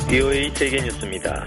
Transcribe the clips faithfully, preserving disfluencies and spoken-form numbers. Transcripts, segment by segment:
비오에이 세계뉴스입니다.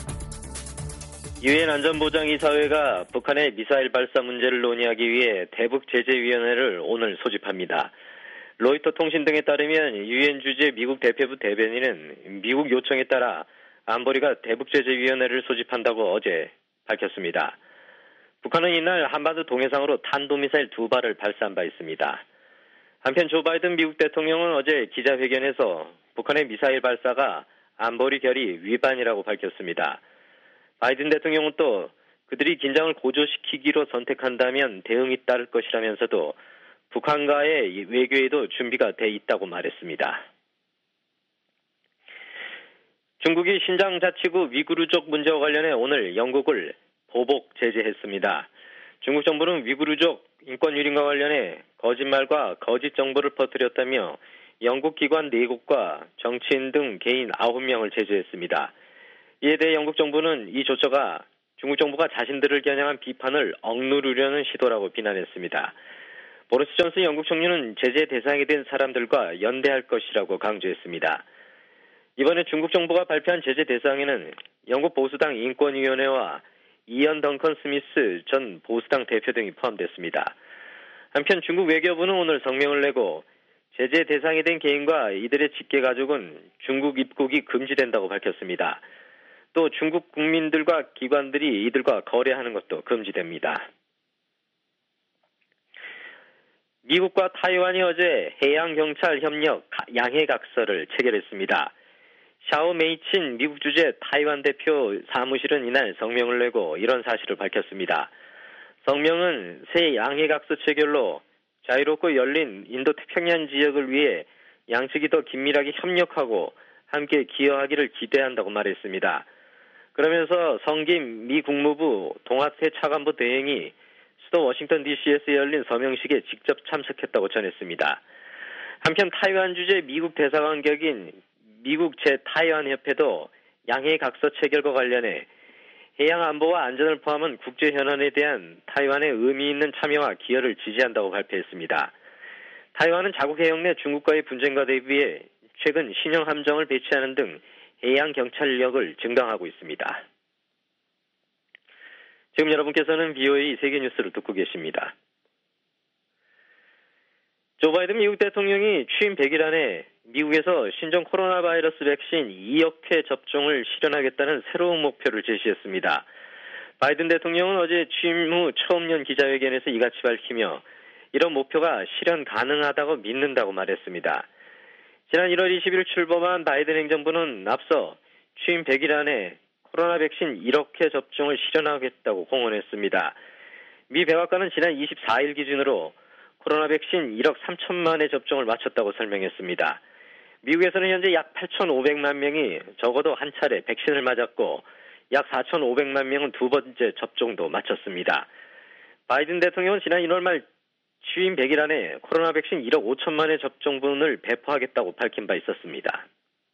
유엔 안전보장이사회가 북한의 미사일 발사 문제를 논의하기 위해 대북제재위원회를 오늘 소집합니다. 로이터 통신 등에 따르면 유엔 주재 미국 대표부 대변인은 미국 요청에 따라 안보리가 대북제재위원회를 소집한다고 어제 밝혔습니다. 북한은 이날 한반도 동해상으로 탄도미사일 두 발을 발사한 바 있습니다. 한편 조 바이든 미국 대통령은 어제 기자회견에서 북한의 미사일 발사가 안보리 결의 위반이라고 밝혔습니다. 바이든 대통령은 또 그들이 긴장을 고조시키기로 선택한다면 대응이 따를 것이라면서도 북한과의 외교에도 준비가 돼 있다고 말했습니다. 중국이 신장 자치구 위구르족 문제와 관련해 오늘 영국을 보복 제재했습니다. 중국 정부는 위구르족 인권 유린과 관련해 거짓말과 거짓 정보를 퍼뜨렸다며 영국 기관 네 곳과 정치인 등 개인 아홉 명을 제재했습니다. 이에 대해 영국 정부는 이 조처가 중국 정부가 자신들을 겨냥한 비판을 억누르려는 시도라고 비난했습니다. 보리스 존슨 영국 총리는 제재 대상이 된 사람들과 연대할 것이라고 강조했습니다. 이번에 중국 정부가 발표한 제재 대상에는 영국 보수당 인권위원회와 이언 덩컨 스미스 전 보수당 대표 등이 포함됐습니다. 한편 중국 외교부는 오늘 성명을 내고 제재 대상이 된 개인과 이들의 직계 가족은 중국 입국이 금지된다고 밝혔습니다. 또 중국 국민들과 기관들이 이들과 거래하는 것도 금지됩니다. 미국과 타이완이 어제 해양경찰 협력 양해각서를 체결했습니다. 샤오 메이친 미국 주재 타이완 대표 사무실은 이날 성명을 내고 이런 사실을 밝혔습니다. 성명은 새 양해각서 체결로 자유롭고 열린 인도태평양 지역을 위해 양측이 더 긴밀하게 협력하고 함께 기여하기를 기대한다고 말했습니다. 그러면서 성김 미 국무부 동아태 차관보 대행이 수도 워싱턴 디씨에서 열린 서명식에 직접 참석했다고 전했습니다. 한편 타이완 주재 미국 대사관 격인 미국 제타이완협회도 양해각서 체결과 관련해 해양안보와 안전을 포함한 국제현안에 대한 타이완의 의미 있는 참여와 기여를 지지한다고 발표했습니다. 타이완은 자국해역 내 중국과의 분쟁과 대비해 최근 신형 함정을 배치하는 등 해양경찰력을 증강하고 있습니다. 지금 여러분께서는 비오에이 세계뉴스를 듣고 계십니다. 조 바이든 미국 대통령이 취임 백 일 안에 미국에서 신종 코로나 바이러스 백신 이억 회 접종을 실현하겠다는 새로운 목표를 제시했습니다. 바이든 대통령은 어제 취임 후 처음 연 기자회견에서 이같이 밝히며 이런 목표가 실현 가능하다고 믿는다고 말했습니다. 지난 일월 이십일 출범한 바이든 행정부는 앞서 취임 백 일 안에 코로나 백신 일억 회 접종을 실현하겠다고 공언했습니다. 미 백악관은 지난 이십사 일 기준으로 코로나 백신 일억 삼천만 회 접종을 마쳤다고 설명했습니다. 미국에서는 현재 약 팔천오백만 명이 적어도 한 차례 백신을 맞았고 약 사천오백만 명은 두 번째 접종도 마쳤습니다. 바이든 대통령은 지난 일월 말 취임 백 일 안에 코로나 백신 일억 오천만 회 접종분을 배포하겠다고 밝힌 바 있었습니다.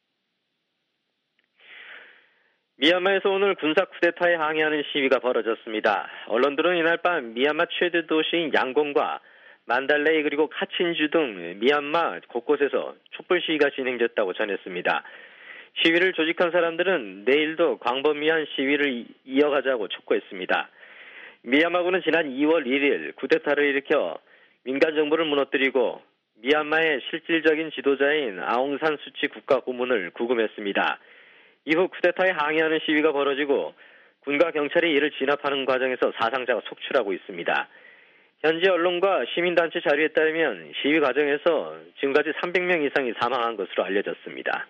미얀마에서 오늘 군사 쿠데타에 항의하는 시위가 벌어졌습니다. 언론들은 이날 밤 미얀마 최대 도시인 양곤과 만달레이 그리고 카친주 등 미얀마 곳곳에서 촛불 시위가 진행됐다고 전했습니다. 시위를 조직한 사람들은 내일도 광범위한 시위를 이어가자고 촉구했습니다. 미얀마군은 지난 이월 일일 쿠데타를 일으켜 민간 정부를 무너뜨리고 미얀마의 실질적인 지도자인 아웅산 수치 국가 고문을 구금했습니다. 이후 쿠데타에 항의하는 시위가 벌어지고 군과 경찰이 이를 진압하는 과정에서 사상자가 속출하고 있습니다. 현지 언론과 시민단체 자료에 따르면 시위 과정에서 지금까지 삼백 명 이상이 사망한 것으로 알려졌습니다.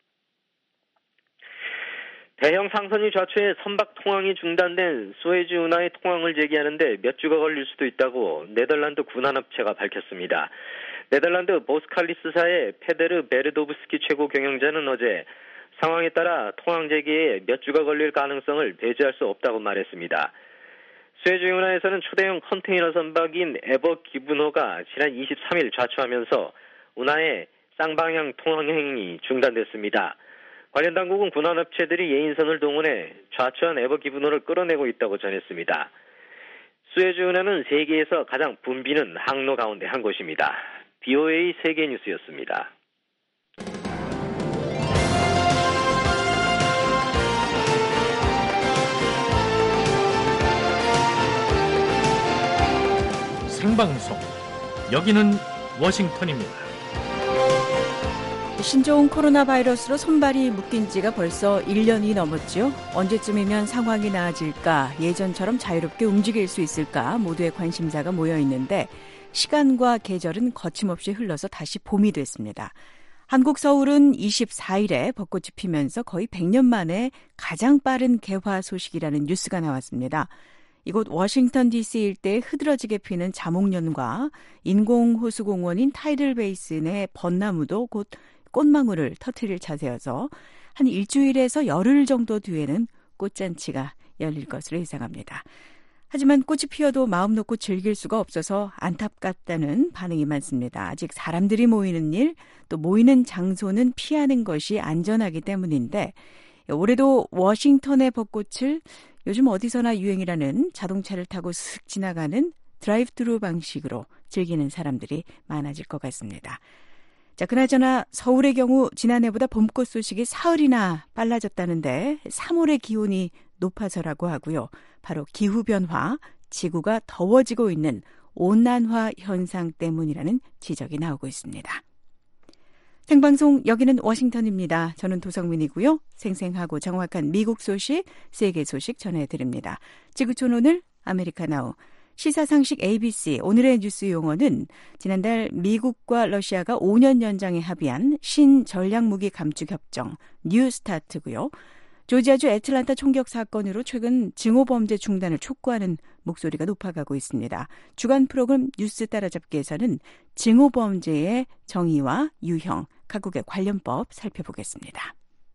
대형 상선이 좌초해 선박 통항이 중단된 수에즈 운하의 통항을 재개하는데 몇 주가 걸릴 수도 있다고 네덜란드 군함업체가 밝혔습니다. 네덜란드 보스칼리스사의 페데르 베르도브스키 최고 경영자는 어제 상황에 따라 통항 재개에 몇 주가 걸릴 가능성을 배제할 수 없다고 말했습니다. 수에즈 운하에서는 초대형 컨테이너 선박인 에버 기브노가 지난 이십삼 일 좌초하면서 운하의 쌍방향 통행이 중단됐습니다. 관련 당국은 군함업체들이 예인선을 동원해 좌초한 에버 기브노를 끌어내고 있다고 전했습니다. 수에즈 운하는 세계에서 가장 붐비는 항로 가운데 한 곳입니다. 비오에이 세계뉴스였습니다. 생방송. 여기는 워싱턴입니다. 신종 코로나 바이러스로 손발이 묶인 지가 벌써 일 년이 넘었죠. 언제쯤이면 상황이 나아질까, 예전처럼 자유롭게 움직일 수 있을까 모두의 관심사가 모여 있는데 시간과 계절은 거침없이 흘러서 다시 봄이 됐습니다. 한국 서울은 이십사 일에 벚꽃이 피면서 거의 백 년 만에 가장 빠른 개화 소식이라는 뉴스가 나왔습니다. 이곳 워싱턴 디씨 일대에 흐드러지게 피는 자목련과 인공호수공원인 타이들 베이슨 내 벚나무도 곧 꽃망울을 터뜨릴 차세여서 한 일주일에서 열흘 정도 뒤에는 꽃잔치가 열릴 것으로 예상합니다. 하지만 꽃이 피어도 마음 놓고 즐길 수가 없어서 안타깝다는 반응이 많습니다. 아직 사람들이 모이는 일, 또 모이는 장소는 피하는 것이 안전하기 때문인데 올해도 워싱턴의 벚꽃을 요즘 어디서나 유행이라는 자동차를 타고 슥 지나가는 드라이브트루 방식으로 즐기는 사람들이 많아질 것 같습니다. 자, 그나저나 서울의 경우 지난해보다 봄꽃 소식이 사흘이나 빨라졌다는데 삼월의 기온이 높아서라고 하고요. 바로 기후변화, 지구가 더워지고 있는 온난화 현상 때문이라는 지적이 나오고 있습니다. 생방송 여기는 워싱턴입니다. 저는 도성민이고요. 생생하고 정확한 미국 소식, 세계 소식 전해드립니다. 지구촌 오늘 아메리카나우. 시사상식 에이비씨 오늘의 뉴스 용어는 지난달 미국과 러시아가 오 년 연장에 합의한 신전략무기 감축 협정 뉴스타트고요. 조지아주 애틀란타 총격 사건으로 최근 증오범죄 중단을 촉구하는 목소리가 높아가고 있습니다. 주간 프로그램 뉴스 따라잡기에서는 증오범죄의 정의와 유형, 각국의 관련법 살펴보겠습니다.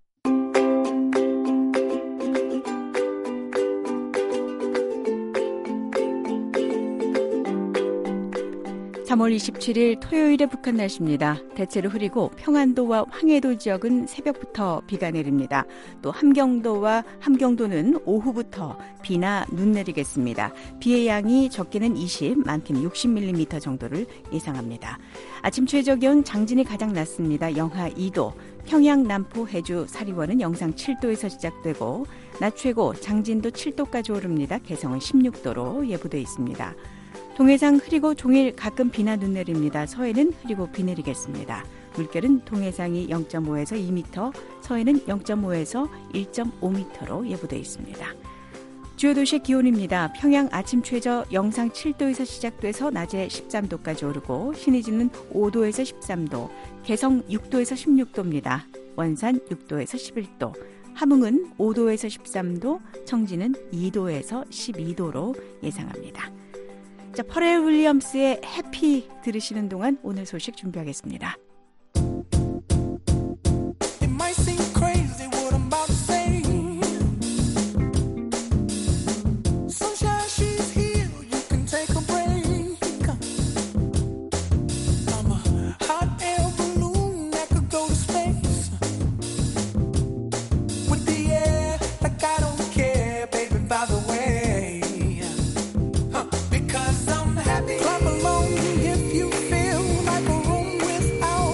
삼월 이십칠일 토요일의 북한 날씨입니다. 대체로 흐리고 평안도와 황해도 지역은 새벽부터 비가 내립니다. 또 함경도와 함경도는 오후부터 비나 눈 내리겠습니다. 비의 양이 적게는 이십, 많게는 육십 밀리미터 정도를 예상합니다. 아침 최저기온 장진이 가장 낮습니다. 영하 이 도, 평양, 남포, 해주, 사리원은 영상 칠 도에서 시작되고 낮 최고 장진도 칠 도까지 오릅니다. 개성은 십육 도로 예보돼 있습니다. 동해상 흐리고 종일 가끔 비나 눈 내립니다. 서해는 흐리고 비 내리겠습니다. 물결은 동해상이 영 점 오에서 이 미터, 서해는 영 점 오에서 일 점 오 미터로 예보돼 있습니다. 주요 도시의 기온입니다. 평양 아침 최저 영상 칠 도에서 시작돼서 낮에 십삼 도까지 오르고 신의주는 오 도에서 십삼 도, 개성 육 도에서 십육 도입니다. 원산 육 도에서 십일 도, 함흥은 오 도에서 십삼 도, 청진은 이 도에서 십이 도로 예상합니다. 자, 퍼렐 윌리엄스의 해피 들으시는 동안 오늘 소식 준비하겠습니다. Clap along if you feel like a room without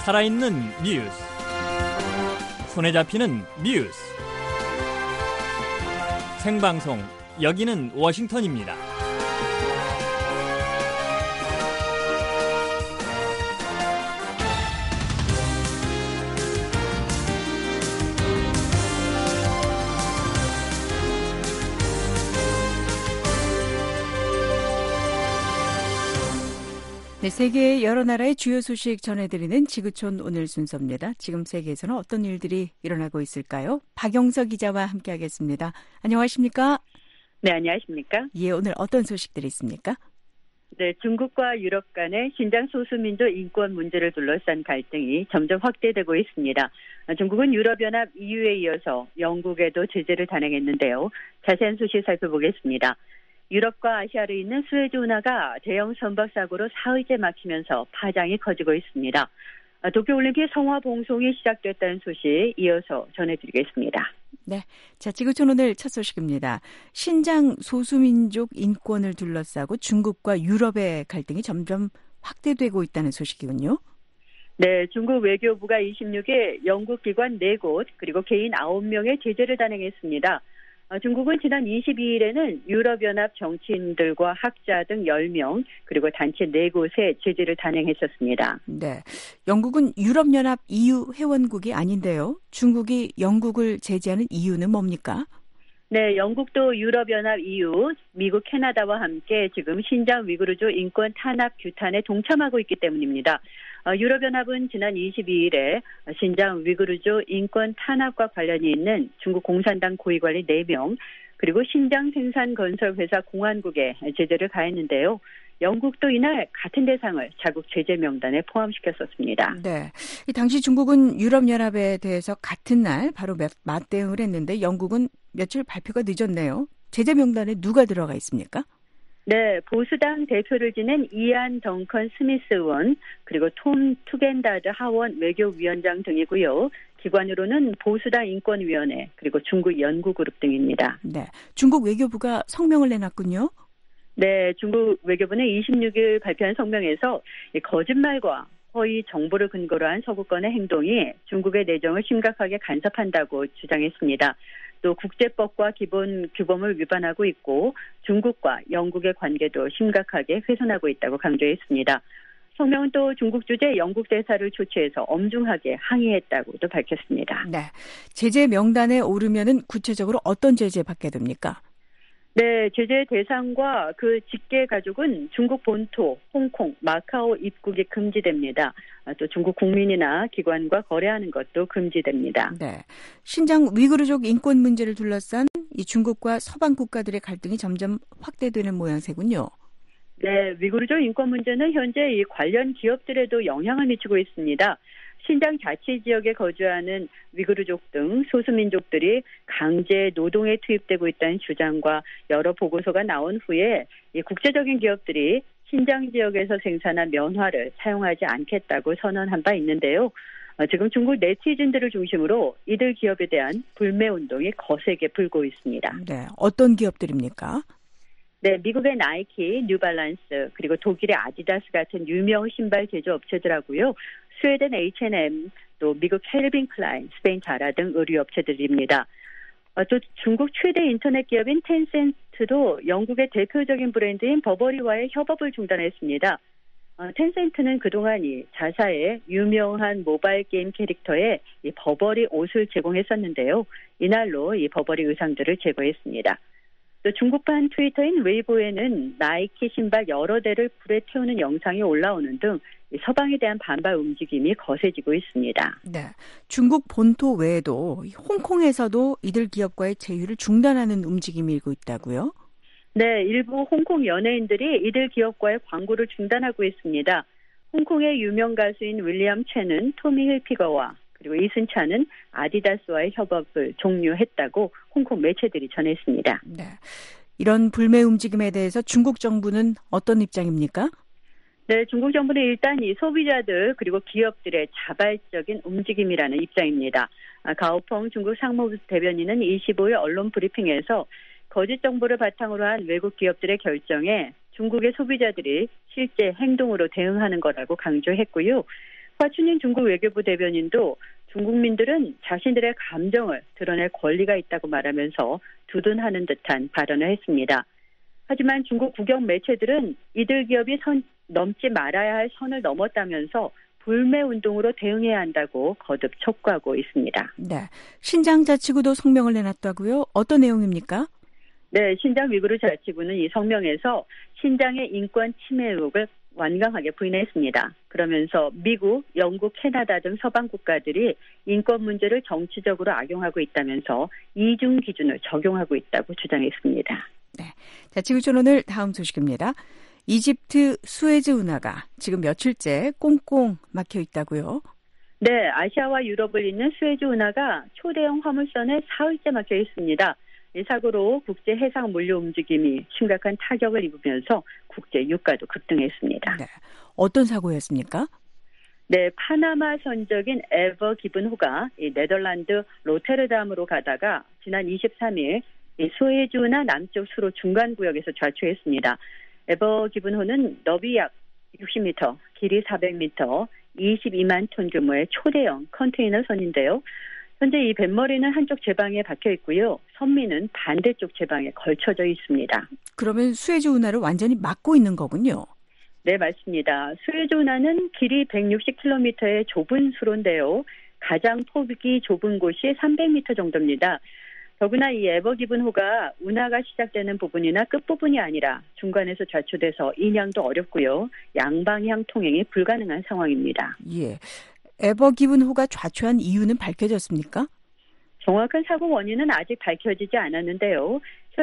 살아있는 뉴스, 손에 잡히는 뉴스, 생방송, 여기는 워싱턴입니다. 네, 세계의 여러 나라의 주요 소식 전해드리는 지구촌 오늘 순서입니다. 지금 세계에서는 어떤 일들이 일어나고 있을까요? 박영서 기자와 함께하겠습니다. 안녕하십니까? 네, 안녕하십니까? 예, 오늘 어떤 소식들이 있습니까? 네, 중국과 유럽 간의 신장 소수민족 인권 문제를 둘러싼 갈등이 점점 확대되고 있습니다. 중국은 유럽연합 이유에 이어서 영국에도 제재를 단행했는데요. 자세한 소식 살펴보겠습니다. 유럽과 아시아를 잇는 수에즈 운하가 대형 선박 사고로 사흘째 막히면서 파장이 커지고 있습니다. 도쿄올림픽 성화 봉송이 시작됐다는 소식 이어서 전해드리겠습니다. 네, 자 지구촌 오늘 첫 소식입니다. 신장 소수민족 인권을 둘러싸고 중국과 유럽의 갈등이 점점 확대되고 있다는 소식이군요. 네, 중국 외교부가 이십육 일 영국 기관 네 곳 그리고 개인 아홉 명의 제재를 단행했습니다. 중국은 지난 이십이 일에는 유럽연합 정치인들과 학자 등 열 명 그리고 단체 네 곳에 제재를 단행했었습니다. 네, 영국은 유럽연합 이유 회원국이 아닌데요. 중국이 영국을 제재하는 이유는 뭡니까? 네, 영국도 유럽연합 이유, 미국, 캐나다와 함께 지금 신장 위구르족 인권 탄압 규탄에 동참하고 있기 때문입니다. 유럽연합은 지난 이십이 일에 신장 위구르족 인권 탄압과 관련이 있는 중국 공산당 고위관리 네 명 그리고 신장 생산 건설 회사 공안국에 제재를 가했는데요. 영국도 이날 같은 대상을 자국 제재 명단에 포함시켰었습니다. 네, 당시 중국은 유럽연합에 대해서 같은 날 바로 맞대응을 했는데 영국은 며칠 발표가 늦었네요. 제재 명단에 누가 들어가 있습니까? 네, 보수당 대표를 지낸 이안 덩컨 스미스 의원, 그리고 톰 투겐다드 하원 외교위원장 등이고요. 기관으로는 보수당 인권위원회, 그리고 중국 연구그룹 등입니다. 네, 중국 외교부가 성명을 내놨군요. 네, 중국 외교부는 이십육 일 발표한 성명에서 거짓말과 허위 정보를 근거로 한 서구권의 행동이 중국의 내정을 심각하게 간섭한다고 주장했습니다. 또 국제법과 기본 규범을 위반하고 있고 중국과 영국의 관계도 심각하게 훼손하고 있다고 강조했습니다. 성명은 또 중국 주재 영국 대사를 초치해서 엄중하게 항의했다고도 밝혔습니다. 네, 제재 명단에 오르면은 구체적으로 어떤 제재 받게 됩니까? 네, 제재 대상과 그 직계 가족은 중국 본토, 홍콩, 마카오 입국이 금지됩니다. 또 중국 국민이나 기관과 거래하는 것도 금지됩니다. 네, 신장 위구르족 인권 문제를 둘러싼 이 중국과 서방 국가들의 갈등이 점점 확대되는 모양새군요. 네, 위구르족 인권 문제는 현재 이 관련 기업들에도 영향을 미치고 있습니다. 신장 자치 지역에 거주하는 위구르족 등 소수민족들이 강제 노동에 투입되고 있다는 주장과 여러 보고서가 나온 후에 이 국제적인 기업들이 신장 지역에서 생산한 면화를 사용하지 않겠다고 선언한 바 있는데요. 지금 중국 네티즌들을 중심으로 이들 기업에 대한 불매 운동이 거세게 불고 있습니다. 네, 어떤 기업들입니까? 네, 미국의 나이키, 뉴발란스, 그리고 독일의 아디다스 같은 유명 신발 제조업체들하고요. 스웨덴 에이치 앤 엠, 또 미국 켈빈 클라인, 스페인 자라 등 의류업체들입니다. 또 중국 최대 인터넷 기업인 텐센트도 영국의 대표적인 브랜드인 버버리와의 협업을 중단했습니다. 텐센트는 그동안 이 자사의 유명한 모바일 게임 캐릭터에 이 버버리 옷을 제공했었는데요. 이날로 이 버버리 의상들을 제거했습니다. 또 중국판 트위터인 웨이보에는 나이키 신발 여러 대를 불에 태우는 영상이 올라오는 등 서방에 대한 반발 움직임이 거세지고 있습니다. 네, 중국 본토 외에도 홍콩에서도 이들 기업과의 제휴를 중단하는 움직임이 일고 있다고요? 네, 일부 홍콩 연예인들이 이들 기업과의 광고를 중단하고 있습니다. 홍콩의 유명 가수인 윌리엄 채는 토미 힐피거와 그리고 이순찬은 아디다스와의 협업을 종료했다고 홍콩 매체들이 전했습니다. 네, 이런 불매 움직임에 대해서 중국 정부는 어떤 입장입니까? 네, 중국 정부는 일단 이 소비자들 그리고 기업들의 자발적인 움직임이라는 입장입니다. 가오펑 중국 상무부 대변인은 이십오 일 언론 브리핑에서 거짓 정보를 바탕으로 한 외국 기업들의 결정에 중국의 소비자들이 실제 행동으로 대응하는 거라고 강조했고요. 화춘인 중국 외교부 대변인도 중국민들은 자신들의 감정을 드러낼 권리가 있다고 말하면서 두둔하는 듯한 발언을 했습니다. 하지만 중국 국영 매체들은 이들 기업이 선, 넘지 말아야 할 선을 넘었다면서 불매 운동으로 대응해야 한다고 거듭 촉구하고 있습니다. 네, 신장 자치구도 성명을 내놨다고요? 어떤 내용입니까? 네, 신장 위구르 자치구는 이 성명에서 신장의 인권 침해 의혹을 완강하게 부인했습니다. 그러면서 미국, 영국, 캐나다 등 서방 국가들이 인권 문제를 정치적으로 악용하고 있다면서 이중 기준을 적용하고 있다고 주장했습니다. 네, 자치구 오늘 다음 소식입니다. 이집트 수에즈 운하가 지금 며칠째 꽁꽁 막혀 있다고요? 네, 아시아와 유럽을 잇는 수에즈 운하가 초대형 화물선에 사흘째 막혀 있습니다. 이 사고로 국제 해상 물류 움직임이 심각한 타격을 입으면서 국제 유가도 급등했습니다. 네, 어떤 사고였습니까? 네, 파나마 선적인 에버 기븐호가 이 네덜란드 로테르담으로 가다가 지난 이십삼일 이 수에즈 운하 남쪽 수로 중간 구역에서 좌초했습니다. 에버 기븐호는 너비 약 육십 미터, 길이 사백 미터, 이십이만 톤 규모의 초대형 컨테이너 선인데요. 현재 이 뱃머리는 한쪽 제방에 박혀 있고요. 선미는 반대쪽 제방에 걸쳐져 있습니다. 그러면 수에즈 운하를 완전히 막고 있는 거군요. 네, 맞습니다. 수에즈 운하는 길이 백육십 킬로미터의 좁은 수로인데요. 가장 폭이 좁은 곳이 삼백 미터 정도입니다. 더구나 이 에버기븐호가 운하가 시작되는 부분이나 끝부분이 아니라 중간에서 좌초돼서 인양도 어렵고요. 양방향 통행이 불가능한 상황입니다. 예, 에버기븐호가 좌초한 이유는 밝혀졌습니까? 정확한 사고 원인은 아직 밝혀지지 않았는데요.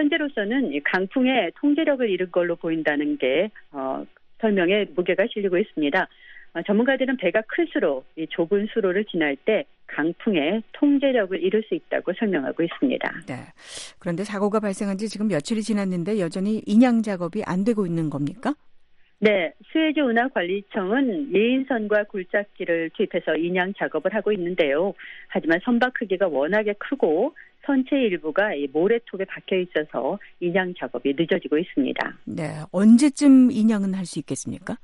현재로서는 강풍에 통제력을 잃은 걸로 보인다는 게 어, 설명에 무게가 실리고 있습니다. 어, 전문가들은 배가 클수록 이 좁은 수로를 지날 때 강풍에 통제력을 잃을 수 있다고 설명하고 있습니다. 네. 그런데 사고가 발생한 지 지금 며칠이 지났는데 여전히 인양 작업이 안 되고 있는 겁니까? 네, 수에즈 운하관리청은 예인선과 굴착기를 투입해서 인양 작업을 하고 있는데요. 하지만 선박 크기가 워낙에 크고 선체 일부가 이 모래톱에 박혀 있어서 인양 작업이 늦어지고 있습니다. 네, 언제쯤 인양은 할 수 있겠습니까?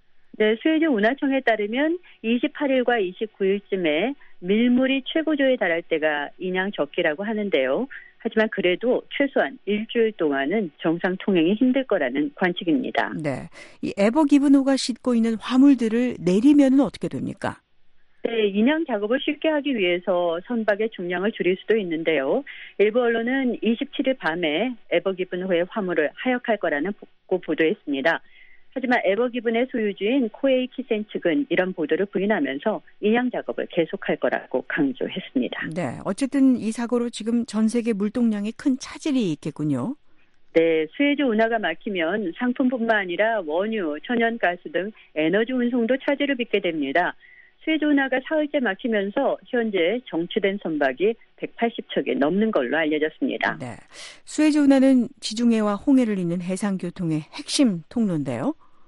네, 수에즈 운하청에 따르면 이십팔일과 이십구일쯤에 밀물이 최고조에 달할 때가 인양 적기라고 하는데요. 하지만 그래도 최소한 일주일 동안은 정상 통행이 힘들 거라는 관측입니다. 네, 이 에버기븐호가 싣고 있는 화물들을 내리면은 어떻게 됩니까? 네, 인양 작업을 쉽게 하기 위해서 선박의 중량을 줄일 수도 있는데요. 일부 언론은 이십칠일 밤에 에버기븐호의 화물을 하역할 거라는 보도했습니다. 하지만 에버기븐의 소유주인 코에이 키센 측은 이런 보도를 부인하면서 인양 작업을 계속할 거라고 강조했습니다. 네, 어쨌든 이 사고로 지금 전 세계 물동량에 큰 차질이 있겠군요. 네, 수에즈 운하가 막히면 상품뿐만 아니라 원유, 천연가스 등 에너지 운송도 차질을 빚게 됩니다. 수에즈 운하가 사흘째 막히면서 현재 정체된 선박이 백팔십 척이 넘는 걸로 알려졌습니다. 네, 수에즈 운하는 지중해와 홍해를 잇는 해상교통의 핵심 통로인데요.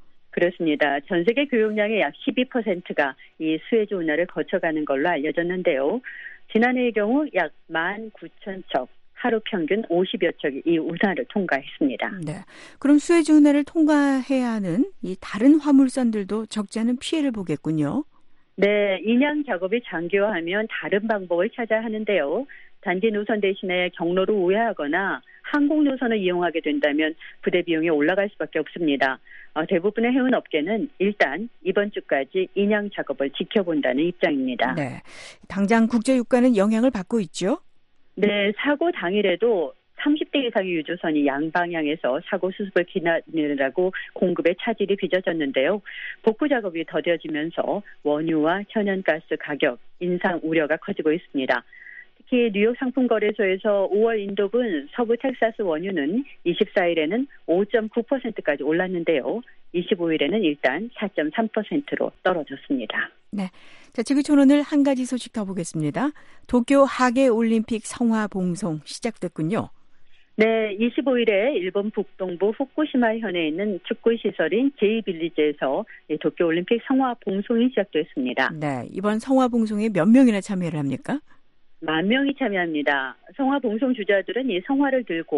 그렇습니다. 전 세계 교역량의 약 십이 퍼센트가 이 수에즈 운하를 거쳐가는 걸로 알려졌는데요. 지난해의 경우 약 만 구천 척, 하루 평균 오십여 척이 이 운하를 통과했습니다. 네, 그럼 수에즈 운하를 통과해야 하는 이 다른 화물선들도 적지 않은 피해를 보겠군요. 네, 인양 작업이 장기화하면 다른 방법을 찾아야 하는데요. 단지 노선 대신에 경로를 우회하거나 항공 노선을 이용하게 된다면 부대 비용이 올라갈 수밖에 없습니다. 어, 대부분의 해운업계는 일단 이번 주까지 인양 작업을 지켜본다는 입장입니다. 네, 당장 국제유가는 영향을 받고 있죠? 네, 사고 당일에도 삼십 대 이상의 유조선이 양방향에서 사고 수습을 기다리느라고 공급에 차질이 빚어졌는데요. 복구 작업이 더뎌지면서 원유와 천연가스 가격 인상 우려가 커지고 있습니다. 특히 뉴욕 상품거래소에서 오월 인도분 서부 텍사스 원유는 이십사일에는 오 점 구 퍼센트까지 올랐는데요. 이십오일에는 일단 사 점 삼 퍼센트로 떨어졌습니다. 네, 자, 지구촌 오늘 한 가지 소식 더 보겠습니다. 도쿄 하계올림픽 성화봉송 시작됐군요. 네, 이십오일에 일본 북동부 후쿠시마현에 있는 축구시설인 제이빌리지에서 도쿄올림픽 성화봉송이 시작됐습니다. 네, 이번 성화봉송에 몇 명이나 참여를 합니까? 만 명이 참여합니다. 성화 봉송 주자들은 이 성화를 들고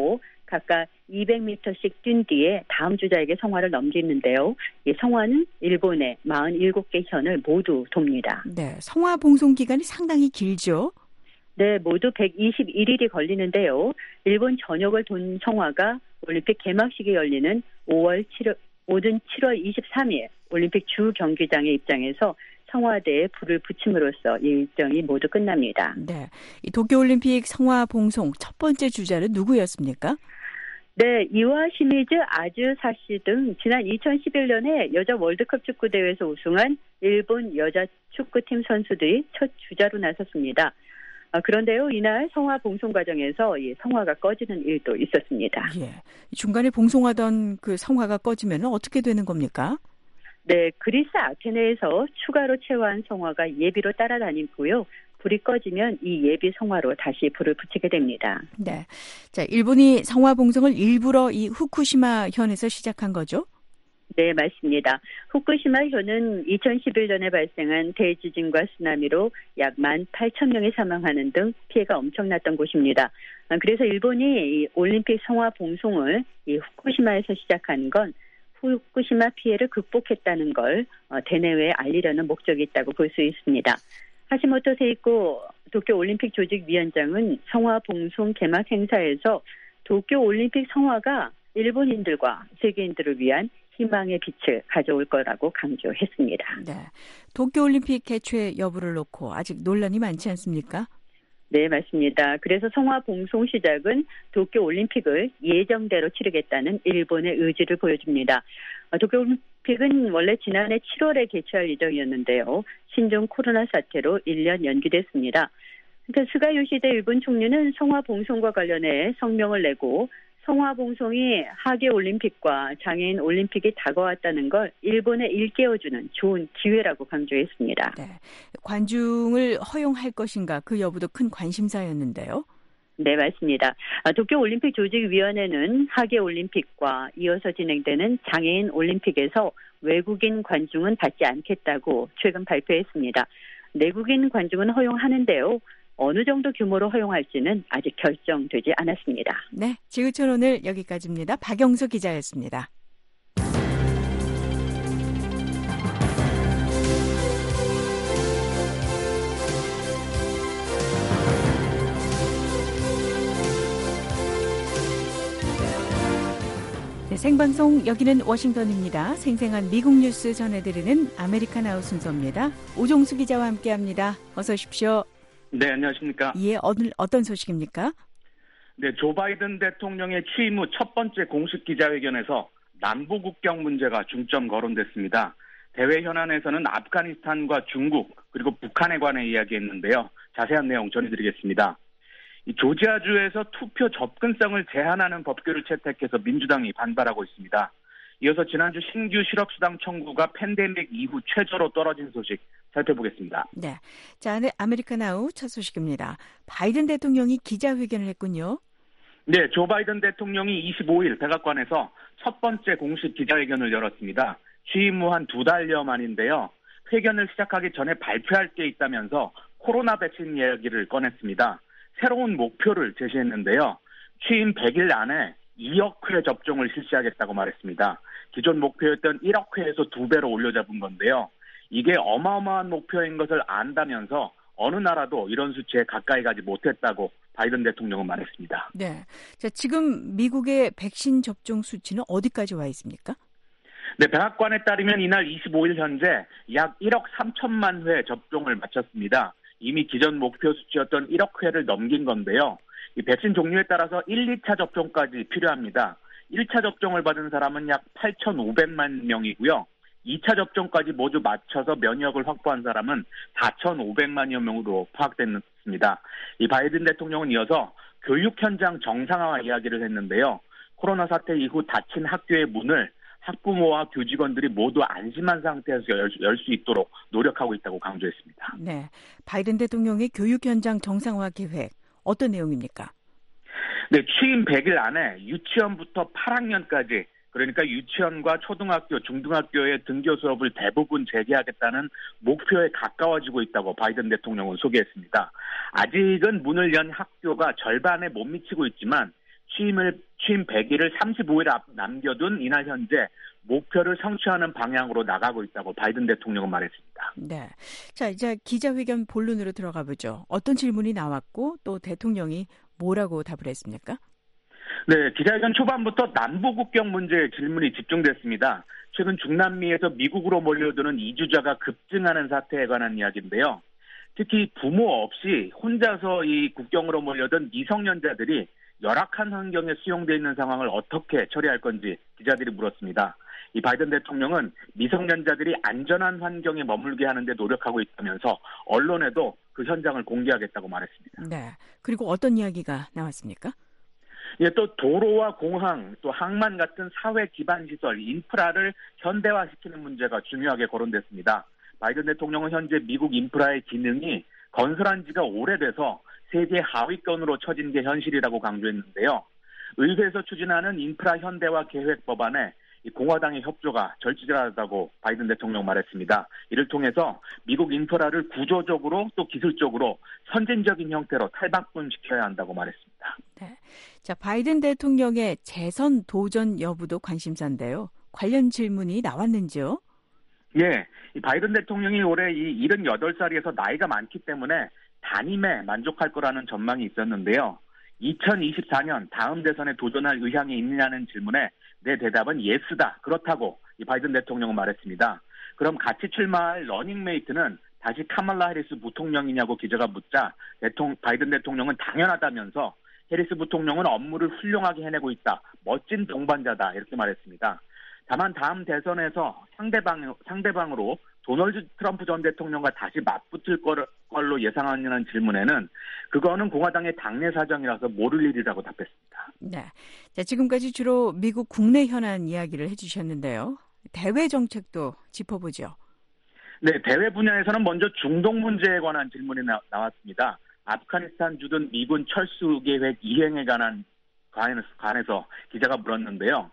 각각 이백 미터씩 뛴 뒤에 다음 주자에게 성화를 넘기는데요. 이 성화는 일본의 사십칠 개 현을 모두 돕니다. 네, 성화 봉송 기간이 상당히 길죠? 네, 모두 백이십일 일이 걸리는데요. 일본 전역을 돈 성화가 올림픽 개막식이 열리는 오월 칠일, 오는 칠월 이십삼일 올림픽 주 경기장에 입장해서 성화대에 불을 붙임으로써 일정이 모두 끝납니다. 네, 이 도쿄올림픽 성화 봉송 첫 번째 주자는 누구였습니까? 네, 이와 시미즈, 아즈 사시 등 지난 이천십일 년에 여자 월드컵 축구 대회에서 우승한 일본 여자 축구팀 선수들이 첫 주자로 나섰습니다. 아, 그런데요, 이날 성화 봉송 과정에서 이 성화가 꺼지는 일도 있었습니다. 예, 중간에 봉송하던 그 성화가 꺼지면 어떻게 되는 겁니까? 네, 그리스 아테네에서 추가로 채화한 성화가 예비로 따라다니고요. 불이 꺼지면 이 예비 성화로 다시 불을 붙이게 됩니다. 네, 자, 일본이 성화 봉송을 일부러 이 후쿠시마 현에서 시작한 거죠? 네, 맞습니다. 후쿠시마 현은 이천십일 년에 발생한 대지진과 쓰나미로 약 만 팔천 명이 사망하는 등 피해가 엄청났던 곳입니다. 그래서 일본이 이 올림픽 성화 봉송을 이 후쿠시마에서 시작한 건 후쿠시마 피해를 극복했다는 걸 대내외에 알리려는 목적이 있다고 볼 수 있습니다. 하시모토 세이코 도쿄올림픽 조직위원장은 성화 봉송 개막 행사에서 도쿄올림픽 성화가 일본인들과 세계인들을 위한 희망의 빛을 가져올 거라고 강조했습니다. 네, 도쿄올림픽 개최 여부를 놓고 아직 논란이 많지 않습니까? 네, 맞습니다. 그래서 성화 봉송 시작은 도쿄올림픽을 예정대로 치르겠다는 일본의 의지를 보여줍니다. 도쿄올림픽은 원래 지난해 칠월에 개최할 예정이었는데요. 신종 코로나 사태로 일 년 연기됐습니다. 그러니까 스가 요시대 일본 총리는 성화 봉송과 관련해 성명을 내고 성화 봉송이 하계 올림픽과 장애인 올림픽이 다가왔다는 걸 일본에 일깨워주는 좋은 기회라고 강조했습니다. 네, 관중을 허용할 것인가 그 여부도 큰 관심사였는데요. 네, 맞습니다. 도쿄올림픽 조직위원회는 하계 올림픽과 이어서 진행되는 장애인 올림픽에서 외국인 관중은 받지 않겠다고 최근 발표했습니다. 내국인 관중은 허용하는데요. 어느 정도 규모로 허용할지는 아직 결정되지 않았습니다. 네, 지구촌 오늘 여기까지입니다. 박영수 기자였습니다. 네, 생방송 여기는 워싱턴입니다. 생생한 미국 뉴스 전해드리는 아메리카나우 순서입니다. 오종수 기자와 함께합니다. 어서 오십시오. 네, 안녕하십니까. 예, 오늘 어떤 소식입니까? 네, 조 바이든 대통령의 취임 후 첫 번째 공식 기자회견에서 남부 국경 문제가 중점 거론됐습니다. 대회 현안에서는 아프가니스탄과 중국 그리고 북한에 관해 이야기했는데요. 자세한 내용 전해드리겠습니다. 이 조지아주에서 투표 접근성을 제한하는 법규를 채택해서 민주당이 반발하고 있습니다. 이어서 지난주 신규 실업수당 청구가 팬데믹 이후 최저로 떨어진 소식 살펴보겠습니다. 네, 자, 네, 아메리카나우 첫 소식입니다. 바이든 대통령이 기자회견을 했군요. 네, 조 바이든 대통령이 이십오일 백악관에서 첫 번째 공식 기자회견을 열었습니다. 취임 후 한 두 달여 만인데요. 회견을 시작하기 전에 발표할 게 있다면서 코로나 백신 이야기를 꺼냈습니다. 새로운 목표를 제시했는데요. 취임 백 일 안에 이억 회 접종을 실시하겠다고 말했습니다. 기존 목표였던 일억 회에서 두 배로 올려잡은 건데요. 이게 어마어마한 목표인 것을 안다면서 어느 나라도 이런 수치에 가까이 가지 못했다고 바이든 대통령은 말했습니다. 네, 자, 지금 미국의 백신 접종 수치는 어디까지 와 있습니까? 네, 백악관에 따르면 이날 이십오일 현재 약 일억 삼천만 회 접종을 마쳤습니다. 이미 기존 목표 수치였던 일억 회를 넘긴 건데요. 이 백신 종류에 따라서 일, 이차 접종까지 필요합니다. 일차 접종을 받은 사람은 약 팔천오백만 명이고요. 이차 접종까지 모두 맞춰서 면역을 확보한 사람은 사천오백만여 명으로 파악됐습니다. 이 바이든 대통령은 이어서 교육 현장 정상화 이야기를 했는데요. 코로나 사태 이후 닫힌 학교의 문을 학부모와 교직원들이 모두 안심한 상태에서 열 수 있도록 노력하고 있다고 강조했습니다. 네, 바이든 대통령의 교육 현장 정상화 계획 어떤 내용입니까? 네, 취임 백 일 안에 유치원부터 팔 학년까지 그러니까 유치원과 초등학교, 중등학교의 등교 수업을 대부분 재개하겠다는 목표에 가까워지고 있다고 바이든 대통령은 소개했습니다. 아직은 문을 연 학교가 절반에 못 미치고 있지만 취임을 취임 백 일을 삼십오 일 앞 남겨둔 이날 현재 목표를 성취하는 방향으로 나가고 있다고 바이든 대통령은 말했습니다. 네. 자, 이제 기자회견 본론으로 들어가 보죠. 어떤 질문이 나왔고 또 대통령이 뭐라고 답을 했습니까? 네, 기자회견 초반부터 남북 국경 문제에 질문이 집중됐습니다. 최근 중남미에서 미국으로 몰려드는 이주자가 급증하는 사태에 관한 이야기인데요. 특히 부모 없이 혼자서 이 국경으로 몰려든 미성년자들이 열악한 환경에 수용돼 있는 상황을 어떻게 처리할 건지 기자들이 물었습니다. 이 바이든 대통령은 미성년자들이 안전한 환경에 머물게 하는데 노력하고 있다면서 언론에도 그 현장을 공개하겠다고 말했습니다. 네. 그리고 어떤 이야기가 나왔습니까? 예, 또 도로와 공항, 또 항만 같은 사회 기반 시설, 인프라를 현대화시키는 문제가 중요하게 거론됐습니다. 바이든 대통령은 현재 미국 인프라의 기능이 건설한 지가 오래돼서 세계 하위권으로 처진 게 현실이라고 강조했는데요. 의회에서 추진하는 인프라 현대화 계획 법안에 공화당의 협조가 절실하다고 바이든 대통령 말했습니다. 이를 통해서 미국 인프라를 구조적으로 또 기술적으로 선진적인 형태로 탈바꿈시켜야 한다고 말했습니다. 네. 자, 바이든 대통령의 재선 도전 여부도 관심사인데요. 관련 질문이 나왔는지요? 예, 이 바이든 대통령이 올해 이 칠십팔 살이어서 나이가 많기 때문에 단임에 만족할 거라는 전망이 있었는데요. 이천이십사 년 다음 대선에 도전할 의향이 있느냐는 질문에 내 대답은 예스다. 그렇다고 이 바이든 대통령은 말했습니다. 그럼 같이 출마할 러닝메이트는 다시 카말라 해리스 부통령이냐고 기자가 묻자 대통령, 바이든 대통령은 당연하다면서 해리스 부통령은 업무를 훌륭하게 해내고 있다. 멋진 동반자다. 이렇게 말했습니다. 다만 다음 대선에서 상대방, 상대방으로 도널드 트럼프 전 대통령과 다시 맞붙을 걸로 예상하는 질문에는 그거는 공화당의 당내 사정이라서 모를 일이라고 답했습니다. 네. 자, 지금까지 주로 미국 국내 현안 이야기를 해주셨는데요. 대외 정책도 짚어보죠. 네, 대외 분야에서는 먼저 중동 문제에 관한 질문이 나, 나왔습니다. 아프가니스탄 주둔 미군 철수 계획 이행에 관한 관해서 기자가 물었는데요.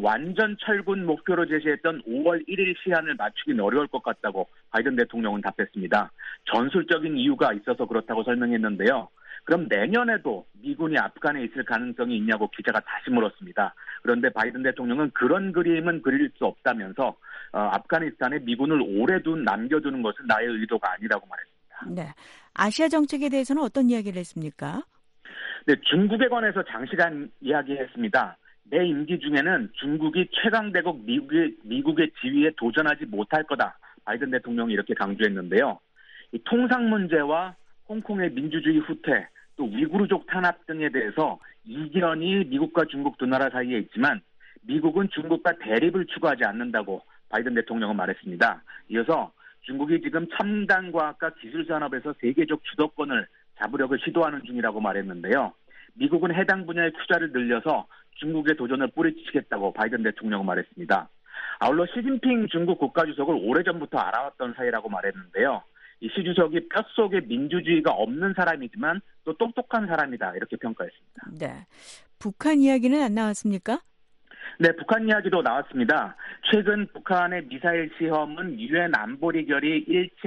완전 철군 목표로 제시했던 오월 일일 시한을 맞추긴 어려울 것 같다고 바이든 대통령은 답했습니다. 전술적인 이유가 있어서 그렇다고 설명했는데요. 그럼 내년에도 미군이 아프간에 있을 가능성이 있냐고 기자가 다시 물었습니다. 그런데 바이든 대통령은 그런 그림은 그릴 수 없다면서 어, 아프가니스탄에 미군을 오래 둔 남겨두는 것은 나의 의도가 아니라고 말했습니다. 네, 아시아 정책에 대해서는 어떤 이야기를 했습니까? 네, 중국에 관해서 장시간 이야기했습니다. 내 임기 중에는 중국이 최강대국 미국의, 미국의 지위에 도전하지 못할 거다. 바이든 대통령이 이렇게 강조했는데요. 이 통상 문제와 홍콩의 민주주의 후퇴, 또 위구르족 탄압 등에 대해서 이견이 미국과 중국 두 나라 사이에 있지만 미국은 중국과 대립을 추구하지 않는다고 바이든 대통령은 말했습니다. 이어서 중국이 지금 첨단과학과 기술산업에서 세계적 주도권을 잡으려고 시도하는 중이라고 말했는데요. 미국은 해당 분야의 투자를 늘려서 중국의 도전을 뿌리치겠다고 바이든 대통령은 말했습니다. 아울러 시진핑 중국 국가주석을 오래전부터 알아왔던 사이라고 말했는데요. 이 시 주석이 뼛속에 민주주의가 없는 사람이지만 또 똑똑한 사람이다 이렇게 평가했습니다. 네, 북한 이야기는 안 나왔습니까? 네, 북한 이야기도 나왔습니다. 최근 북한의 미사일 시험은 유엔 안보리 결의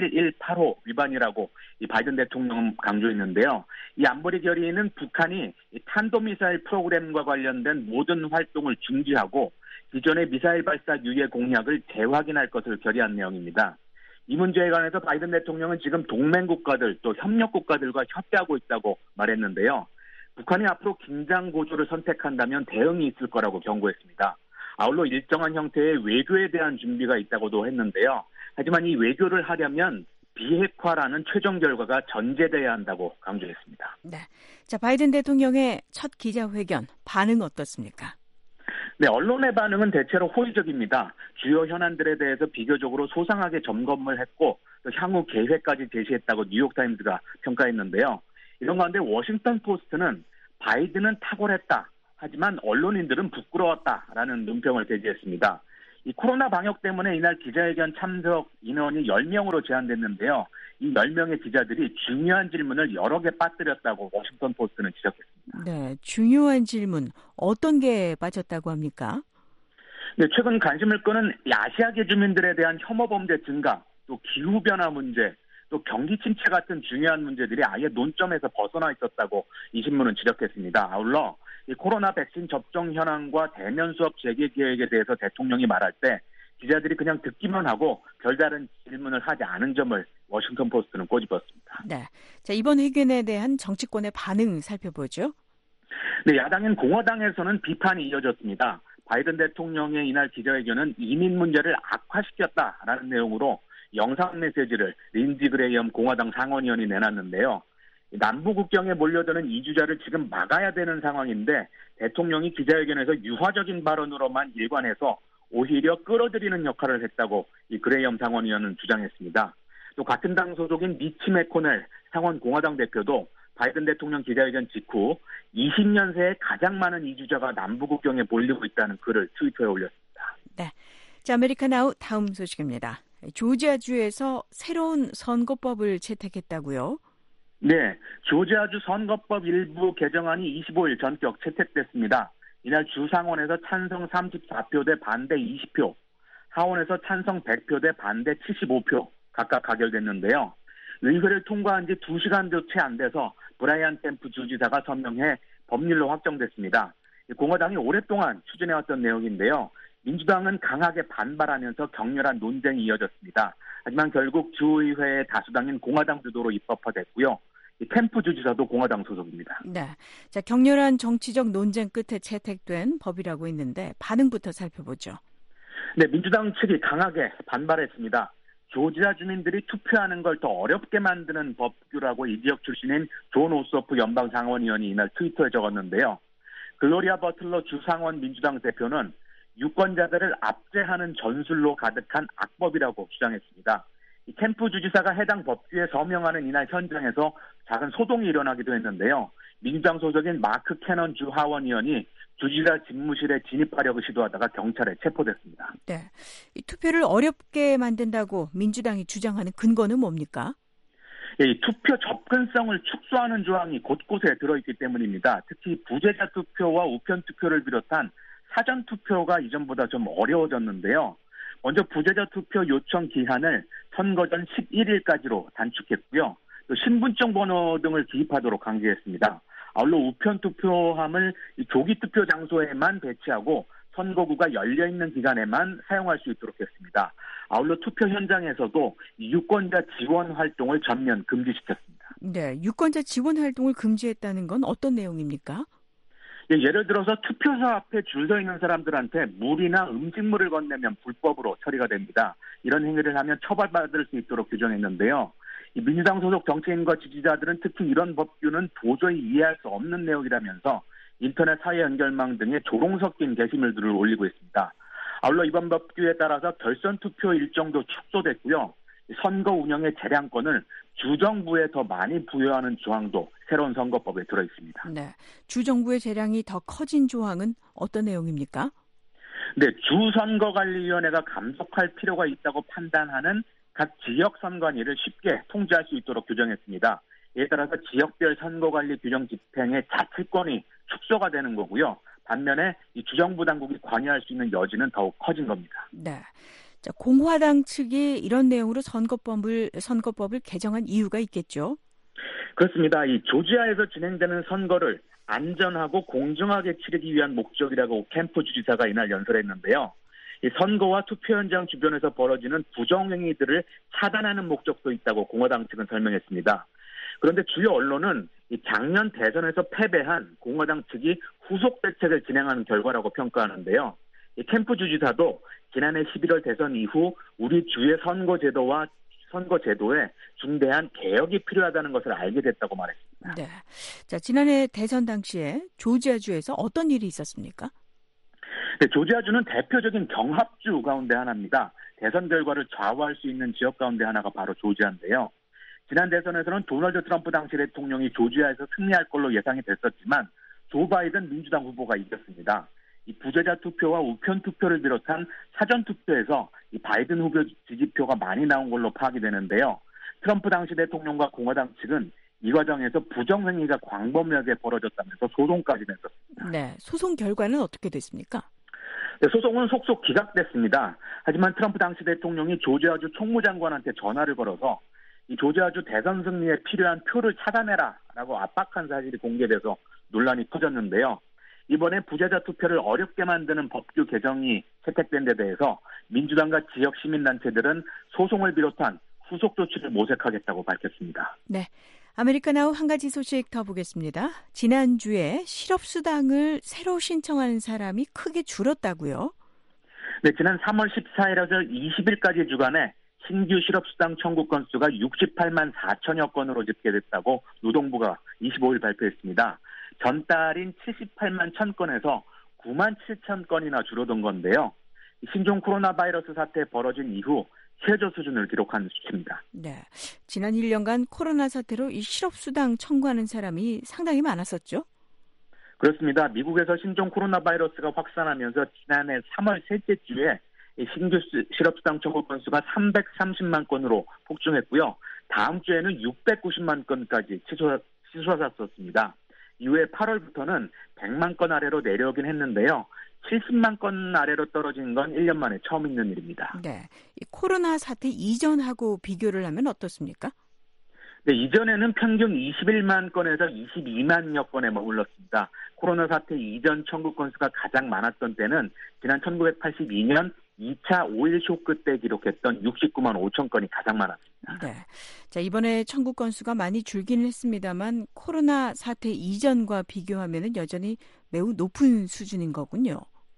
일칠일팔호 위반이라고 이 바이든 대통령은 강조했는데요. 이 안보리 결의는 북한이 탄도미사일 프로그램과 관련된 모든 활동을 중지하고 기존의 미사일 발사 유예 공약을 재확인할 것을 결의한 내용입니다. 이 문제에 관해서 바이든 대통령은 지금 동맹국가들 또 협력국가들과 협의하고 있다고 말했는데요. 북한이 앞으로 긴장 고조를 선택한다면 대응이 있을 거라고 경고했습니다. 아울러 일정한 형태의 외교에 대한 준비가 있다고도 했는데요. 하지만 이 외교를 하려면 비핵화라는 최종 결과가 전제돼야 한다고 강조했습니다. 네, 자 바이든 대통령의 첫 기자회견 반응 어떻습니까? 네, 언론의 반응은 대체로 호의적입니다. 주요 현안들에 대해서 비교적으로 소상하게 점검을 했고 또 향후 계획까지 제시했다고 뉴욕타임스가 평가했는데요. 이런 가운데 워싱턴 포스트는 바이든은 탁월했다. 하지만 언론인들은 부끄러웠다라는 논평을 게재했습니다. 이 코로나 방역 때문에 이날 기자회견 참석 인원이 열 명으로 제한됐는데요. 이 열 명의 기자들이 중요한 질문을 여러 개 빠뜨렸다고 워싱턴 포스트는 지적했습니다. 네, 중요한 질문 어떤 게 빠졌다고 합니까? 네, 최근 관심을 끄는 아시아계 주민들에 대한 혐오 범죄 증가, 또 기후변화 문제, 또 경기 침체 같은 중요한 문제들이 아예 논점에서 벗어나 있었다고 이 신문은 지적했습니다. 아울러 이 코로나 백신 접종 현황과 대면 수업 재개 계획에 대해서 대통령이 말할 때 기자들이 그냥 듣기만 하고 별다른 질문을 하지 않은 점을 워싱턴 포스트는 꼬집었습니다. 네, 자 이번 회견에 대한 정치권의 반응 살펴보죠. 네, 야당인 공화당에서는 비판이 이어졌습니다. 바이든 대통령의 이날 기자회견은 이민 문제를 악화시켰다라는 내용으로 영상 메시지를 린지 그레이엄 공화당 상원의원이 내놨는데요. 남부 국경에 몰려드는 이주자를 지금 막아야 되는 상황인데 대통령이 기자회견에서 유화적인 발언으로만 일관해서 오히려 끌어들이는 역할을 했다고 이 그레이엄 상원의원은 주장했습니다. 또 같은 당 소속인 미치 매코넬 상원 공화당 대표도 바이든 대통령 기자회견 직후 이십 년 새에 가장 많은 이주자가 남부 국경에 몰리고 있다는 글을 트위터에 올렸습니다. 네, 자 아메리카 나우 다음 소식입니다. 조지아주에서 새로운 선거법을 채택했다고요? 네, 조지아주 선거법 일부 개정안이 이십오일 전격 채택됐습니다. 이날 주상원에서 찬성 삼십사 표 대 반대 이십 표, 하원에서 찬성 백 표 대 반대 칠십오 표 각각 가결됐는데요. 의회를 통과한 지 두 시간도 채 안 돼서 브라이언 캠프 주지사가 서명해 법률로 확정됐습니다. 공화당이 오랫동안 추진해왔던 내용인데요. 민주당은 강하게 반발하면서 격렬한 논쟁이 이어졌습니다. 하지만 결국 주의회의 다수당인 공화당 주도로 입법화됐고요. 캠프 주지사도 공화당 소속입니다. 네, 자 격렬한 정치적 논쟁 끝에 채택된 법이라고 했는데 반응부터 살펴보죠. 네, 민주당 측이 강하게 반발했습니다. 조지아 주민들이 투표하는 걸 더 어렵게 만드는 법규라고 이 지역 출신인 존 오소프 연방 상원의원이 이날 트위터에 적었는데요. 글로리아 버틀러 주상원 민주당 대표는 유권자들을 압제하는 전술로 가득한 악법이라고 주장했습니다. 이 캠프 주지사가 해당 법규에 서명하는 이날 현장에서 작은 소동이 일어나기도 했는데요. 민주당 소속인 마크 캐넌 주 하원의원이 주지사 집무실에 진입하려고 시도하다가 경찰에 체포됐습니다. 네, 이 투표를 어렵게 만든다고 민주당이 주장하는 근거는 뭡니까? 이 투표 접근성을 축소하는 조항이 곳곳에 들어있기 때문입니다. 특히 부재자 투표와 우편 투표를 비롯한 사전 투표가 이전보다 좀 어려워졌는데요. 먼저 부재자 투표 요청 기한을 선거 전 십일 일까지로 단축했고요. 또 신분증 번호 등을 기입하도록 강제했습니다. 아울러 우편 투표함을 조기 투표 장소에만 배치하고 선거구가 열려있는 기간에만 사용할 수 있도록 했습니다. 아울러 투표 현장에서도 유권자 지원 활동을 전면 금지시켰습니다. 네, 유권자 지원 활동을 금지했다는 건 어떤 내용입니까? 예, 예를 들어서 투표소 앞에 줄 서 있는 사람들한테 물이나 음식물을 건네면 불법으로 처리가 됩니다. 이런 행위를 하면 처벌받을 수 있도록 규정했는데요. 이 민주당 소속 정치인과 지지자들은 특히 이런 법규는 도저히 이해할 수 없는 내용이라면서 인터넷 사회 연결망 등에 조롱 섞인 게시물들을 올리고 있습니다. 아울러 이번 법규에 따라서 결선 투표 일정도 축소됐고요. 선거 운영의 재량권을 주정부에 더 많이 부여하는 조항도 새로운 선거법에 들어있습니다. 네, 주정부의 재량이 더 커진 조항은 어떤 내용입니까? 네, 주선거관리위원회가 감독할 필요가 있다고 판단하는 각 지역 선관위를 쉽게 통제할 수 있도록 규정했습니다. 이에 따라서 지역별 선거관리 규정 집행의 자치권이 축소가 되는 거고요. 반면에 이 주정부 당국이 관여할 수 있는 여지는 더욱 커진 겁니다. 네, 자, 공화당 측이 이런 내용으로 선거법을 선거법을 개정한 이유가 있겠죠? 그렇습니다. 이 조지아에서 진행되는 선거를 안전하고 공정하게 치르기 위한 목적이라고 캠프 주지사가 이날 연설했는데요. 이 선거와 투표 현장 주변에서 벌어지는 부정행위들을 차단하는 목적도 있다고 공화당 측은 설명했습니다. 그런데 주요 언론은 이 작년 대선에서 패배한 공화당 측이 후속 대책을 진행하는 결과라고 평가하는데요. 이 캠프 주지사도 지난해 십일월 대선 이후 우리 주의 선거 제도와 선거 제도에 중대한 개혁이 필요하다는 것을 알게 됐다고 말했습니다. 네, 자 지난해 대선 당시에 조지아주에서 어떤 일이 있었습니까? 네, 조지아주는 대표적인 경합주 가운데 하나입니다. 대선 결과를 좌우할 수 있는 지역 가운데 하나가 바로 조지아인데요. 지난 대선에서는 도널드 트럼프 당시 대통령이 조지아에서 승리할 걸로 예상이 됐었지만 조 바이든 민주당 후보가 이겼습니다. 이 부재자 투표와 우편 투표를 비롯한 사전 투표에서 이 바이든 후보 지지표가 많이 나온 걸로 파악이 되는데요. 트럼프 당시 대통령과 공화당 측은 이 과정에서 부정행위가 광범위하게 벌어졌다면서 소송까지 냈었습니다. 네, 소송 결과는 어떻게 됐습니까? 네, 소송은 속속 기각됐습니다. 하지만 트럼프 당시 대통령이 조지아주 총무장관한테 전화를 걸어서 이 조지아주 대선 승리에 필요한 표를 찾아내라라고 압박한 사실이 공개돼서 논란이 커졌는데요. 이번에 부재자 투표를 어렵게 만드는 법규 개정이 채택된 데 대해서 민주당과 지역 시민단체들은 소송을 비롯한 후속 조치를 모색하겠다고 밝혔습니다. 네, 아메리카나우 한 가지 소식 더 보겠습니다. 지난주에 실업수당을 새로 신청하는 사람이 크게 줄었다고요? 네, 지난 삼월 십사일에서 이십일까지 주간에 신규 실업수당 청구 건수가 육십팔만 사천여 건으로 집계됐다고 노동부가 이십오일 발표했습니다. 전달인 칠십팔만 천 건에서 구만 칠천 건이나 줄어든 건데요. 신종 코로나 바이러스 사태 벌어진 이후 최저 수준을 기록한 수치입니다. 네, 지난 일 년간 코로나 사태로 이 실업수당 청구하는 사람이 상당히 많았었죠? 그렇습니다. 미국에서 신종 코로나 바이러스가 확산하면서 지난해 삼월 셋째 주에 신규 실업수당 청구 건수가 삼백삼십만 건으로 폭증했고요. 다음 주에는 육백구십만 건까지 치솟, 치솟았었습니다. 이후에 팔월부터는 백만 건 아래로 내려오긴 했는데요. 칠십만 건 아래로 떨어진 건 일 년 만에 처음 있는 일입니다. 네, 이 코로나 사태 이전하고 비교를 하면 어떻습니까? 네, 이전에는 평균 이십일만 건에서 이십이만여 건에 머물렀습니다. 코로나 사태 이전 청구 건수가 가장 많았던 때는 지난 천구백팔십이년 이 차 오일 쇼크 때 기록했던 육십구만 오천 건이 가장 많았습니다. 네, 자 이번에 청구 건수가 많이 줄기는 했습니다만 코로나 사태 이전과 비교하면 여전히 매우 높은 수준인 거군요.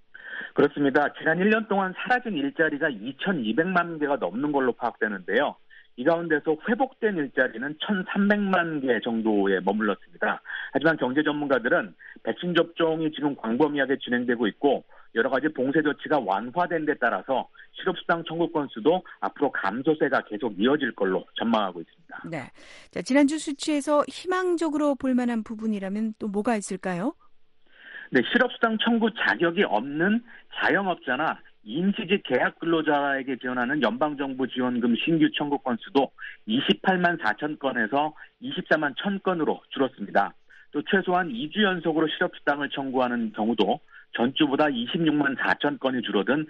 그렇습니다. 지난 일 년 동안 사라진 일자리가 이천이백만 개가 넘는 걸로 파악되는데요. 이 가운데서 회복된 일자리는 천삼백만 개 정도에 머물렀습니다. 하지만 경제 전문가들은 백신 접종이 지금 광범위하게 진행되고 있고 여러 가지 봉쇄 조치가 완화된 데 따라서 실업수당 청구 건수도 앞으로 감소세가 계속 이어질 걸로 전망하고 있습니다. 네, 자 지난주 수치에서 희망적으로 볼 만한 부분이라면 또 뭐가 있을까요? 네, 실업수당 청구 자격이 없는 자영업자나 임시직 계약 근로자에게 지원하는 연방정부 지원금 신규 청구 건수도 이십팔만 사천 건에서 이십사만 천 건으로 줄었습니다. 또 최소한 이 주 연속으로 실업수당을 청구하는 경우도 전주보다 이십육만 사천 건이 줄어든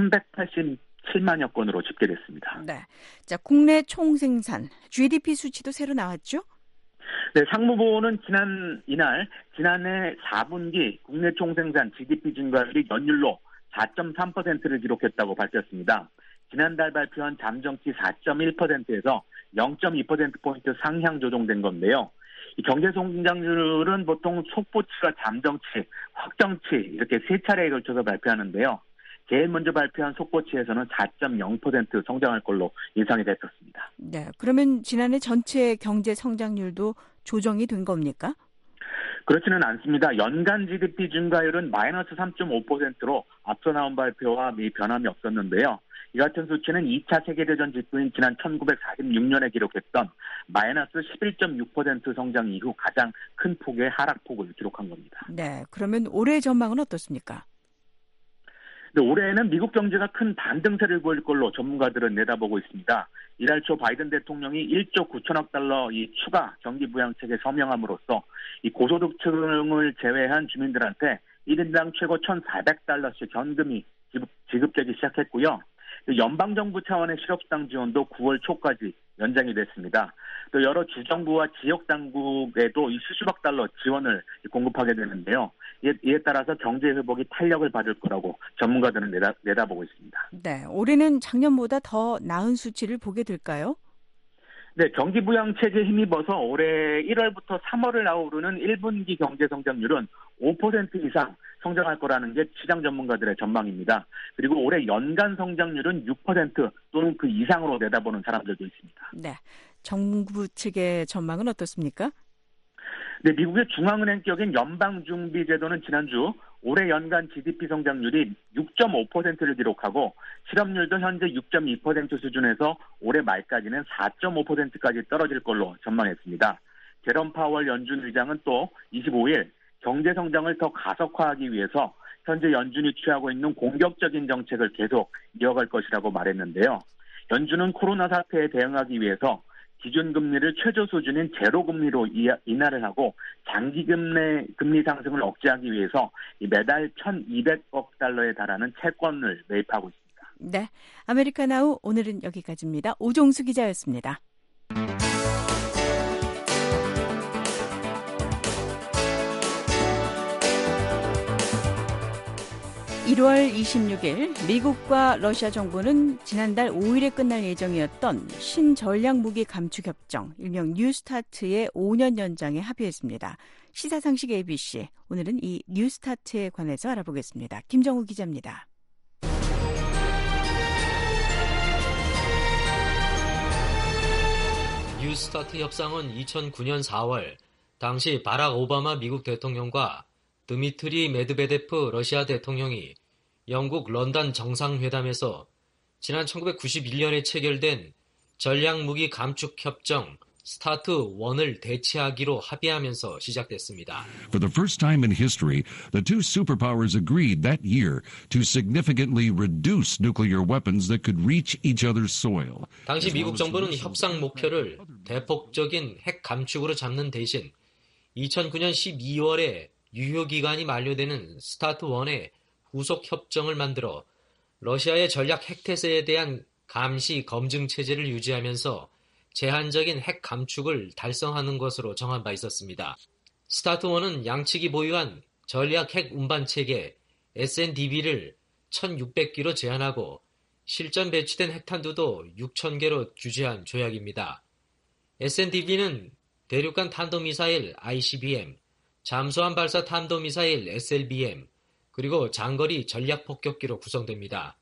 삼백팔십칠만여 건으로 집계됐습니다. 네, 자 국내 총생산 지디피 수치도 새로 나왔죠? 네, 상무부는 지난 이날 지난해 사 분기 국내 총생산 지디피 증가율이 연율로 사 점 삼 퍼센트를 기록했다고 밝혔습니다. 지난달 발표한 잠정치 사 점 일 퍼센트에서 영 점 이 퍼센트포인트 상향 조정된 건데요. 이 경제 성장률은 보통 속보치와 잠정치, 확정치 이렇게 세 차례에 걸쳐서 발표하는데요. 제일 먼저 발표한 속보치에서는 사 점 영 퍼센트 성장할 걸로 예상이 됐었습니다. 네, 그러면 지난해 전체 경제 성장률도 조정이 된 겁니까? 그렇지는 않습니다. 연간 지디피 증가율은 마이너스 삼 점 오 퍼센트로 앞서 나온 발표와 미 변함이 없었는데요. 이 같은 수치는 이 차 세계대전 직후인 지난 천구백사십육 년에 기록했던 마이너스 십일 점 육 퍼센트 성장 이후 가장 큰 폭의 하락폭을 기록한 겁니다. 네, 그러면 올해 전망은 어떻습니까? 네, 올해에는 미국 경제가 큰 반등세를 보일 걸로 전문가들은 내다보고 있습니다. 이달 초 바이든 대통령이 일조 구천억 달러 이 추가 경기 부양책에 서명함으로써 이 고소득층을 제외한 주민들한테 일 인당 최고 천사백 달러씩 현금이 지급, 지급되기 시작했고요. 연방정부 차원의 실업수당 지원도 구월 초까지 연장이 됐습니다. 또 여러 주정부와 지역당국에도 이 수십억 달러 지원을 공급하게 되는데요. 이에, 이에 따라서 경제 회복이 탄력을 받을 거라고 전문가들은 내다, 내다보고 있습니다. 네, 올해는 작년보다 더 나은 수치를 보게 될까요? 네, 경기부양책에 힘입어서 올해 일월부터 삼월을 아우르는 일 분기 경제성장률은 오 퍼센트 이상 성장할 거라는 게 시장 전문가들의 전망입니다. 그리고 올해 연간 성장률은 육 퍼센트 또는 그 이상으로 내다보는 사람들도 있습니다. 네, 정부 측의 전망은 어떻습니까? 네, 미국의 중앙은행격인 연방준비제도는 지난주 올해 연간 지디피 성장률이 육 점 오 퍼센트를 기록하고 실업률도 현재 육 점 이 퍼센트 수준에서 올해 말까지는 사 점 오 퍼센트까지 떨어질 걸로 전망했습니다. 제롬 파월 연준 의장은 또 이십오일 경제 성장을 더 가속화하기 위해서 현재 연준이 취하고 있는 공격적인 정책을 계속 이어갈 것이라고 말했는데요. 연준은 코로나 사태에 대응하기 위해서 기준금리를 최저 수준인 제로금리로 인하를 하고 장기금리 금리 상승을 억제하기 위해서 매달 천이백억 달러에 달하는 채권을 매입하고 있습니다. 네, 아메리카나우 오늘은 여기까지입니다. 오종수 기자였습니다. 일월 이십육일 미국과 러시아 정부는 지난달 오일에 끝날 예정이었던 신전략무기 감축협정, 일명 뉴스타트의 오 년 연장에 합의했습니다. 시사상식 에이비씨, 오늘은 이 뉴스타트에 관해서 알아보겠습니다. 김정우 기자입니다. 뉴스타트 협상은 이천구년 사월 당시 바락 오바마 미국 대통령과 드미트리 메드베데프 러시아 대통령이 영국 런던 정상회담에서 지난 천구백구십일년에 체결된 전략무기 감축협정 스타트 원을 대체하기로 합의하면서 시작됐습니다. For the first time in history, the two superpowers agreed that year to significantly reduce nuclear weapons that could reach each other's soil. 당시 미국 정부는 협상 목표를 대폭적인 핵 감축으로 잡는 대신 이천구년 십이월에 유효기간이 만료되는 스타트 원의 후속 협정을 만들어 러시아의 전략 핵태세에 대한 감시 검증 체제를 유지하면서 제한적인 핵 감축을 달성하는 것으로 정한 바 있었습니다. 스타트 원은 양측이 보유한 전략 핵 운반 체계 에스엔디비를 천육백 기로 제한하고 실전 배치된 핵탄두도 육천 개로 규제한 조약입니다. 에스엔디비는 대륙간 탄도미사일 아이씨비엠, 잠수함 발사 탄도미사일 에스엘비엠, 그리고 장거리 전략폭격기로 구성됩니다.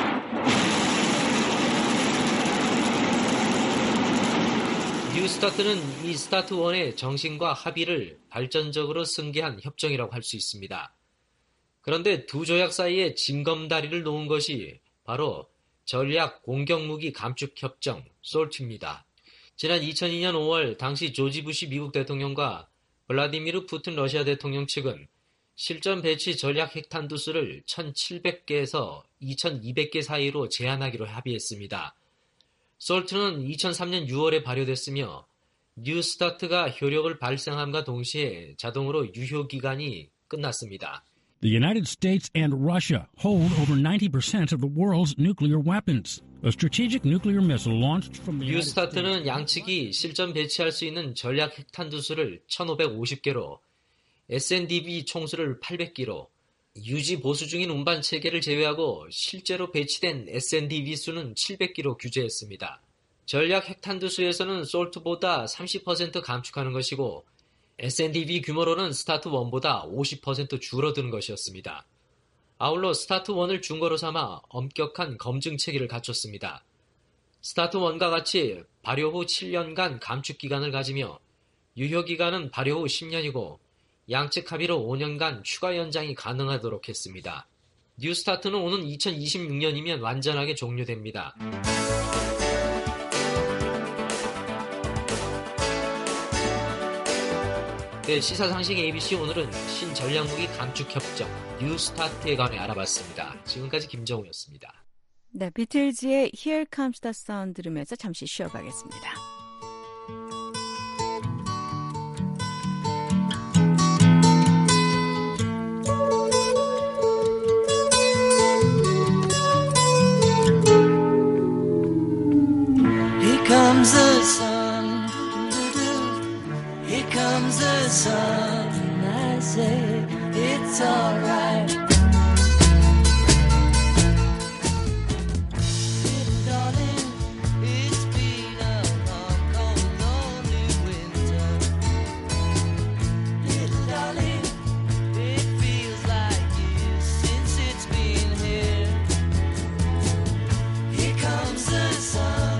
뉴스타트는 이 스타트 원의 정신과 합의를 발전적으로 승계한 협정이라고 할 수 있습니다. 그런데 두 조약 사이에 징검다리를 놓은 것이 바로 전략 공격무기 감축협정 솔트입니다. 지난 이천이년 오월 당시 조지 부시 미국 대통령과 블라디미르 푸틴 러시아 대통령 측은 실전 배치 전략 핵탄두 수를 천칠백 개에서 이천이백 개 사이로 제한하기로 합의했습니다. 솔트는 이천삼년 유월에 발효됐으며 뉴스타트가 효력을 발생함과 동시에 자동으로 유효기간이 끝났습니다. The United States and Russia hold over ninety percent of the world's nuclear weapons. A strategic nuclear missile launched from the United States. 뉴스타트는 양측이 실전 배치할 수 있는 전략 핵탄두 수를 천오백오십 개로 에스엔디비 총수를 팔백 기로 유지 보수 중인 운반 체계를 제외하고 실제로 배치된 에스엔디비 수는 칠백 기로 규제했습니다. 전략 핵탄두 수에서는 솔트보다 삼십 퍼센트 감축하는 것이고 에스엔디비 규모로는 스타트 원보다 오십 퍼센트 줄어드는 것이었습니다. 아울러 스타트 원을 중거로 삼아 엄격한 검증 체계를 갖췄습니다. 스타트 원과 같이 발효 후 칠 년간 감축 기간을 가지며 유효 기간은 발효 후 십 년이고 양측 합의로 오 년간 추가 연장이 가능하도록 했습니다. 뉴스타트는 오는 이천이십육년이면 완전하게 종료됩니다. 네, 시사상식 에이비씨 오늘은 신전략무기 감축협정 뉴스타트에 관해 알아봤습니다. 지금까지 김정우였습니다. 네, 비틀즈의 Here Comes the Sun 들으면서 잠시 쉬어가겠습니다. comes the sun, here comes the sun, and I say it's alright. Little darling, it's been a long, cold, lonely winter. Little darling, it feels like years since it's been here. Here comes the sun.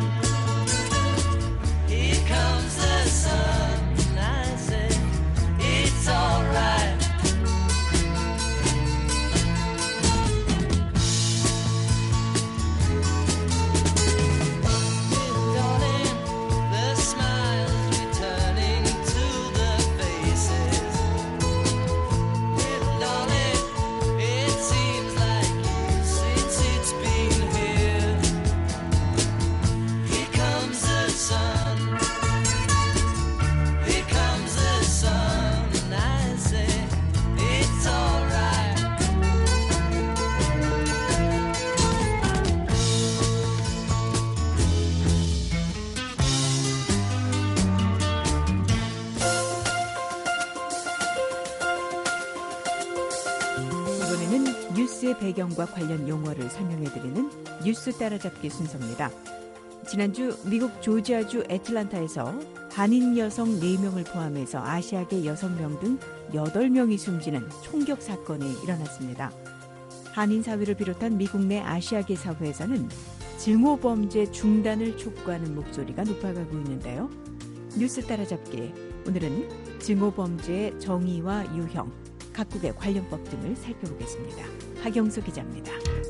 뉴스의 배경과 관련 용어를 설명해드리는 뉴스 따라잡기 순서입니다. 지난주 미국 조지아주 애틀란타에서 한인 여성 네 명을 포함해서 아시아계 여섯 명 등 여덟 명이 숨지는 총격 사건이 일어났습니다. 한인 사회를 비롯한 미국 내 아시아계 사회에서는 증오 범죄 중단을 촉구하는 목소리가 높아가고 있는데요. 뉴스 따라잡기, 오늘은 증오 범죄의 정의와 유형, 각국의 관련법 등을 살펴보겠습니다. 하경수 기자입니다.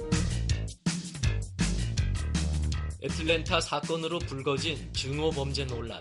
애틀랜타 사건으로 불거진 증오 범죄 논란.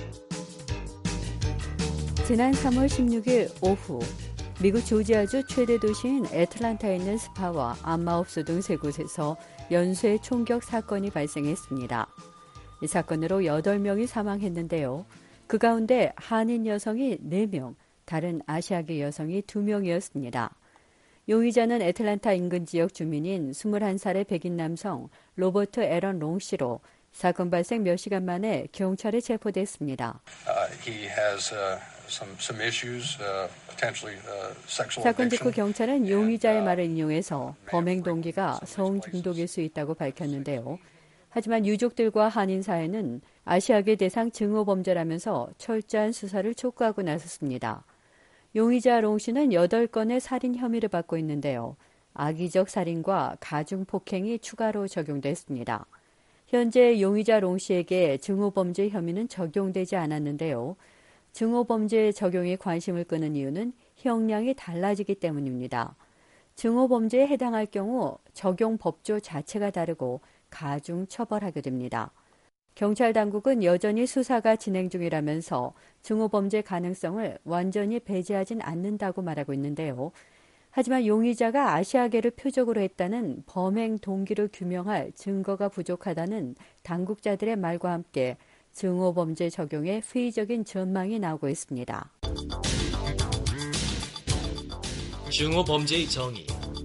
지난 삼월 십육일 오후 미국 조지아주 최대 도시인 애틀란타에 있는 스파와 암마업소 등 세 곳에서 연쇄 총격 사건이 발생했습니다. 이 사건으로 여덟 명이 사망했는데요. 그 가운데 한인 여성이 네 명, 다른 아시아계 여성이 두 명이었습니다. 용의자는 애틀란타 인근 지역 주민인 스물한 살의 백인 남성 로버트 애런 롱 씨로 사건 발생 몇 시간 만에 경찰에 체포됐습니다. Uh, he has, uh, some, some issues, uh, potentially, uh, sexual 사건 직후 addiction. 경찰은 용의자의 말을 인용해서 범행 동기가 성 중독일 수 있다고 밝혔는데요. 하지만 유족들과 한인 사회는 아시아계 대상 증오 범죄라면서 철저한 수사를 촉구하고 나섰습니다. 용의자 롱 씨는 여덟 건의 살인 혐의를 받고 있는데요. 악의적 살인과 가중폭행이 추가로 적용됐습니다. 현재 용의자 롱 씨에게 증오범죄 혐의는 적용되지 않았는데요. 증오범죄 적용에 관심을 끄는 이유는 형량이 달라지기 때문입니다. 증오범죄에 해당할 경우 적용 법조 자체가 다르고 가중 처벌하게 됩니다. 경찰 당국은 여전히 수사가 진행 중이라면서 증오범죄 가능성을 완전히 배제하진 않는다고 말하고 있는데요. 하지만 용의자가 아시아계를 표적으로 했다는 범행 동기를 규명할 증거가 부족하다는 당국자들의 말과 함께 증오범죄 적용에 회의적인 전망이 나오고 있습니다. 증오범죄의 정의.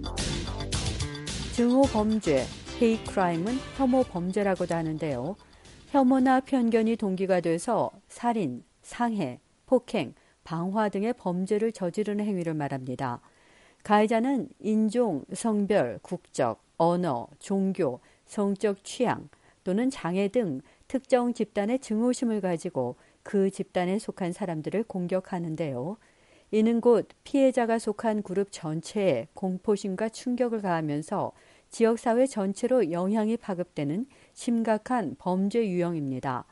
증오범죄, hate crime은 혐오 범죄라고도 하는데요. 혐오나 편견이 동기가 돼서 살인, 상해, 폭행, 방화 등의 범죄를 저지르는 행위를 말합니다. 가해자는 인종, 성별, 국적, 언어, 종교, 성적 취향 또는 장애 등 특정 집단의 증오심을 가지고 그 집단에 속한 사람들을 공격하는데요. 이는 곧 피해자가 속한 그룹 전체에 공포심과 충격을 가하면서 지역사회 전체로 영향이 파급되는 심각한 범죄 유형입니다.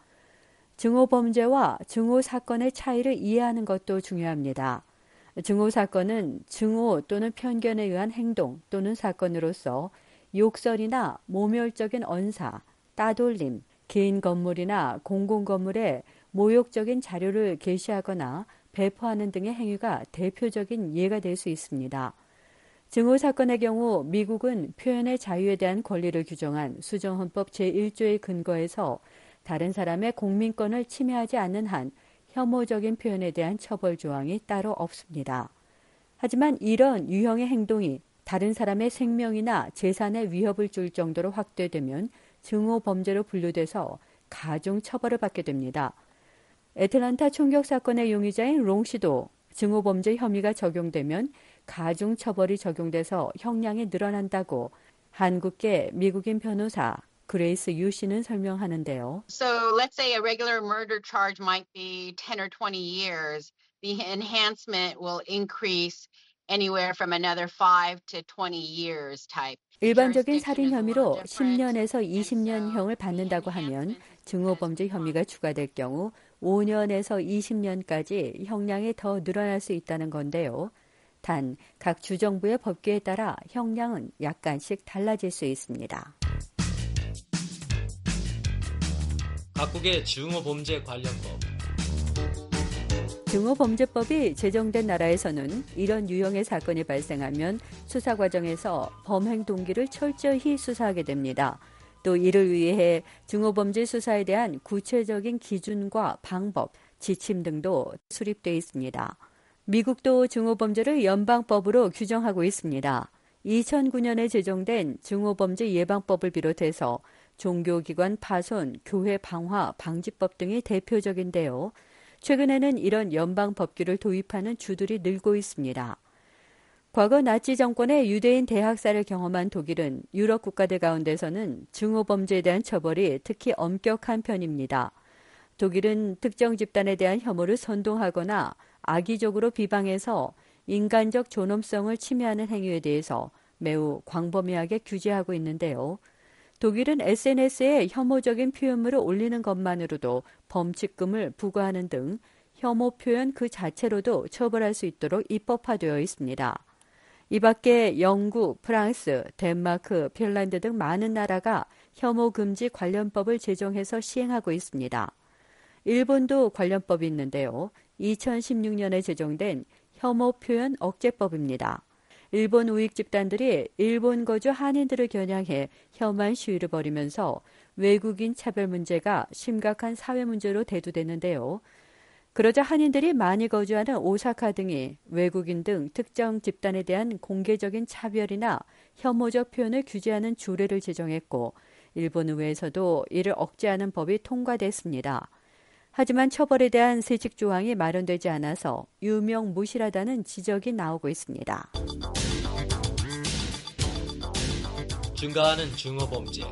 증오범죄와 증오사건의 차이를 이해하는 것도 중요합니다. 증오사건은 증오 또는 편견에 의한 행동 또는 사건으로서 욕설이나 모멸적인 언사, 따돌림, 개인 건물이나 공공건물에 모욕적인 자료를 게시하거나 배포하는 등의 행위가 대표적인 예가 될 수 있습니다. 증오사건의 경우 미국은 표현의 자유에 대한 권리를 규정한 수정헌법 제일 조의 근거에서 다른 사람의 공민권을 침해하지 않는 한 혐오적인 표현에 대한 처벌 조항이 따로 없습니다. 하지만 이런 유형의 행동이 다른 사람의 생명이나 재산에 위협을 줄 정도로 확대되면 증오범죄로 분류돼서 가중 처벌을 받게 됩니다. 애틀란타 총격 사건의 용의자인 롱 씨도 증오범죄 혐의가 적용되면 가중 처벌이 적용돼서 형량이 늘어난다고 한국계 미국인 변호사 그레이스 유 씨는 설명하는데요. So let's say a regular murder charge might be ten or twenty years. The enhancement will increase anywhere from another five to twenty years type. 일반적인 살인 혐의로 십 년에서 이십 년형을 받는다고 하면 증오범죄 혐의가 추가될 경우 오 년에서 이십 년까지 형량이 더 늘어날 수 있다는 건데요. 단 각 주정부의 법규에 따라 형량은 약간씩 달라질 수 있습니다. 각국의 증오범죄 관련법. 증오범죄법이 제정된 나라에서는 이런 유형의 사건이 발생하면 수사 과정에서 범행 동기를 철저히 수사하게 됩니다. 또 이를 위해 증오범죄 수사에 대한 구체적인 기준과 방법, 지침 등도 수립되어 있습니다. 미국도 증오범죄를 연방법으로 규정하고 있습니다. 이천구 년에 제정된 증오범죄 예방법을 비롯해서 종교기관 파손, 교회 방화 방지법 등이 대표적인데요. 최근에는 이런 연방 법규를 도입하는 주들이 늘고 있습니다. 과거 나치 정권의 유대인 대학살을 경험한 독일은 유럽 국가들 가운데서는 증오범죄에 대한 처벌이 특히 엄격한 편입니다. 독일은 특정 집단에 대한 혐오를 선동하거나 악의적으로 비방해서 인간적 존엄성을 침해하는 행위에 대해서 매우 광범위하게 규제하고 있는데요. 독일은 에스엔에스에 혐오적인 표현물을 올리는 것만으로도 범칙금을 부과하는 등 혐오 표현 그 자체로도 처벌할 수 있도록 입법화되어 있습니다. 이 밖에 영국, 프랑스, 덴마크, 핀란드 등 많은 나라가 혐오 금지 관련법을 제정해서 시행하고 있습니다. 일본도 관련법이 있는데요. 이천십육 년에 제정된 혐오 표현 억제법입니다. 일본 우익 집단들이 일본 거주 한인들을 겨냥해 혐한 시위를 벌이면서 외국인 차별 문제가 심각한 사회 문제로 대두됐는데요. 그러자 한인들이 많이 거주하는 오사카 등이 외국인 등 특정 집단에 대한 공개적인 차별이나 혐오적 표현을 규제하는 조례를 제정했고 일본 의회에서도 이를 억제하는 법이 통과됐습니다. 하지만 처벌에 대한 세칙 조항이 마련되지 않아서 유명무실하다는 지적이 나오고 있습니다. 증가하는 증오범죄.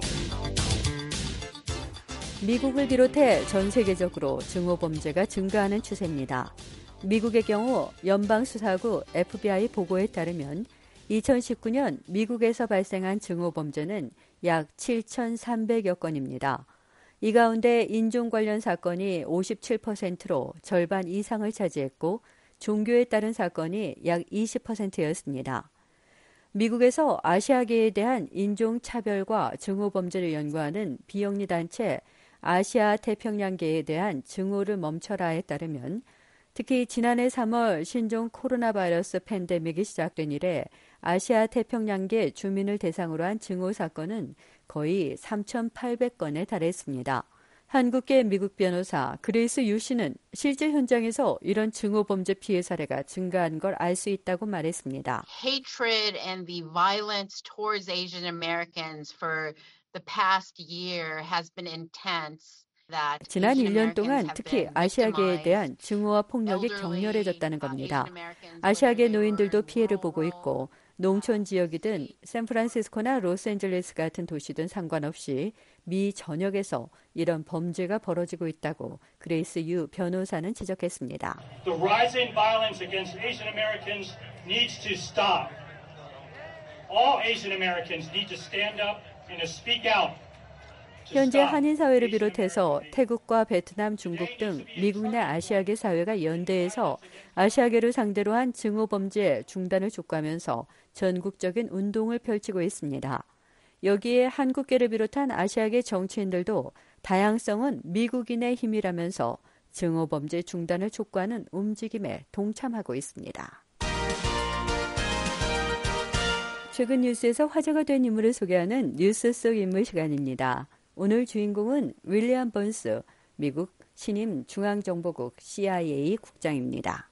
미국을 비롯해 전 세계적으로 증오범죄가 증가하는 추세입니다. 미국의 경우 연방수사국 에프비아이 보고에 따르면 이천십구 년 미국에서 발생한 증오범죄는 약 칠천삼백여 건입니다. 이 가운데 인종 관련 사건이 오십칠 퍼센트로 절반 이상을 차지했고 종교에 따른 사건이 약 이십 퍼센트였습니다. 미국에서 아시아계에 대한 인종차별과 증오범죄를 연구하는 비영리 단체 아시아 태평양계에 대한 증오를 멈춰라에 따르면 특히 지난해 삼월 신종 코로나 바이러스 팬데믹이 시작된 이래 아시아 태평양계 주민을 대상으로 한 증오 사건은 거의 삼천팔백 건에 달했습니다. 한국계 미국 변호사 그레이스 유 씨는 실제 현장에서 이런 증오범죄 피해 사례가 증가한 걸 알 수 있다고 말했습니다. Hatred and the violence towards Asian Americans for the past year has been intense. 지난 일 년 동안 특히 아시아계에 대한 증오와 폭력이 격렬해졌다는 겁니다. 아시아계 노인들도 피해를 보고 있고 농촌 지역이든 샌프란시스코나 로스앤젤레스 같은 도시든 상관없이 미 전역에서 이런 범죄가 벌어지고 있다고 그레이스 유 변호사는 지적했습니다. The rising violence against Asian Americans needs to stop. All Asian Americans need to stand up and to speak out. 현재 한인 사회를 비롯해서 태국과 베트남, 중국 등 미국 내 아시아계 사회가 연대해서 아시아계를 상대로 한 증오범죄 중단을 촉구하면서 전국적인 운동을 펼치고 있습니다. 여기에 한국계를 비롯한 아시아계 정치인들도 다양성은 미국인의 힘이라면서 증오범죄 중단을 촉구하는 움직임에 동참하고 있습니다. 최근 뉴스에서 화제가 된 인물을 소개하는 뉴스 속 인물 시간입니다. 오늘 주인공은 윌리엄 번스, 미국 신임 중앙정보국 씨아이에이 국장입니다.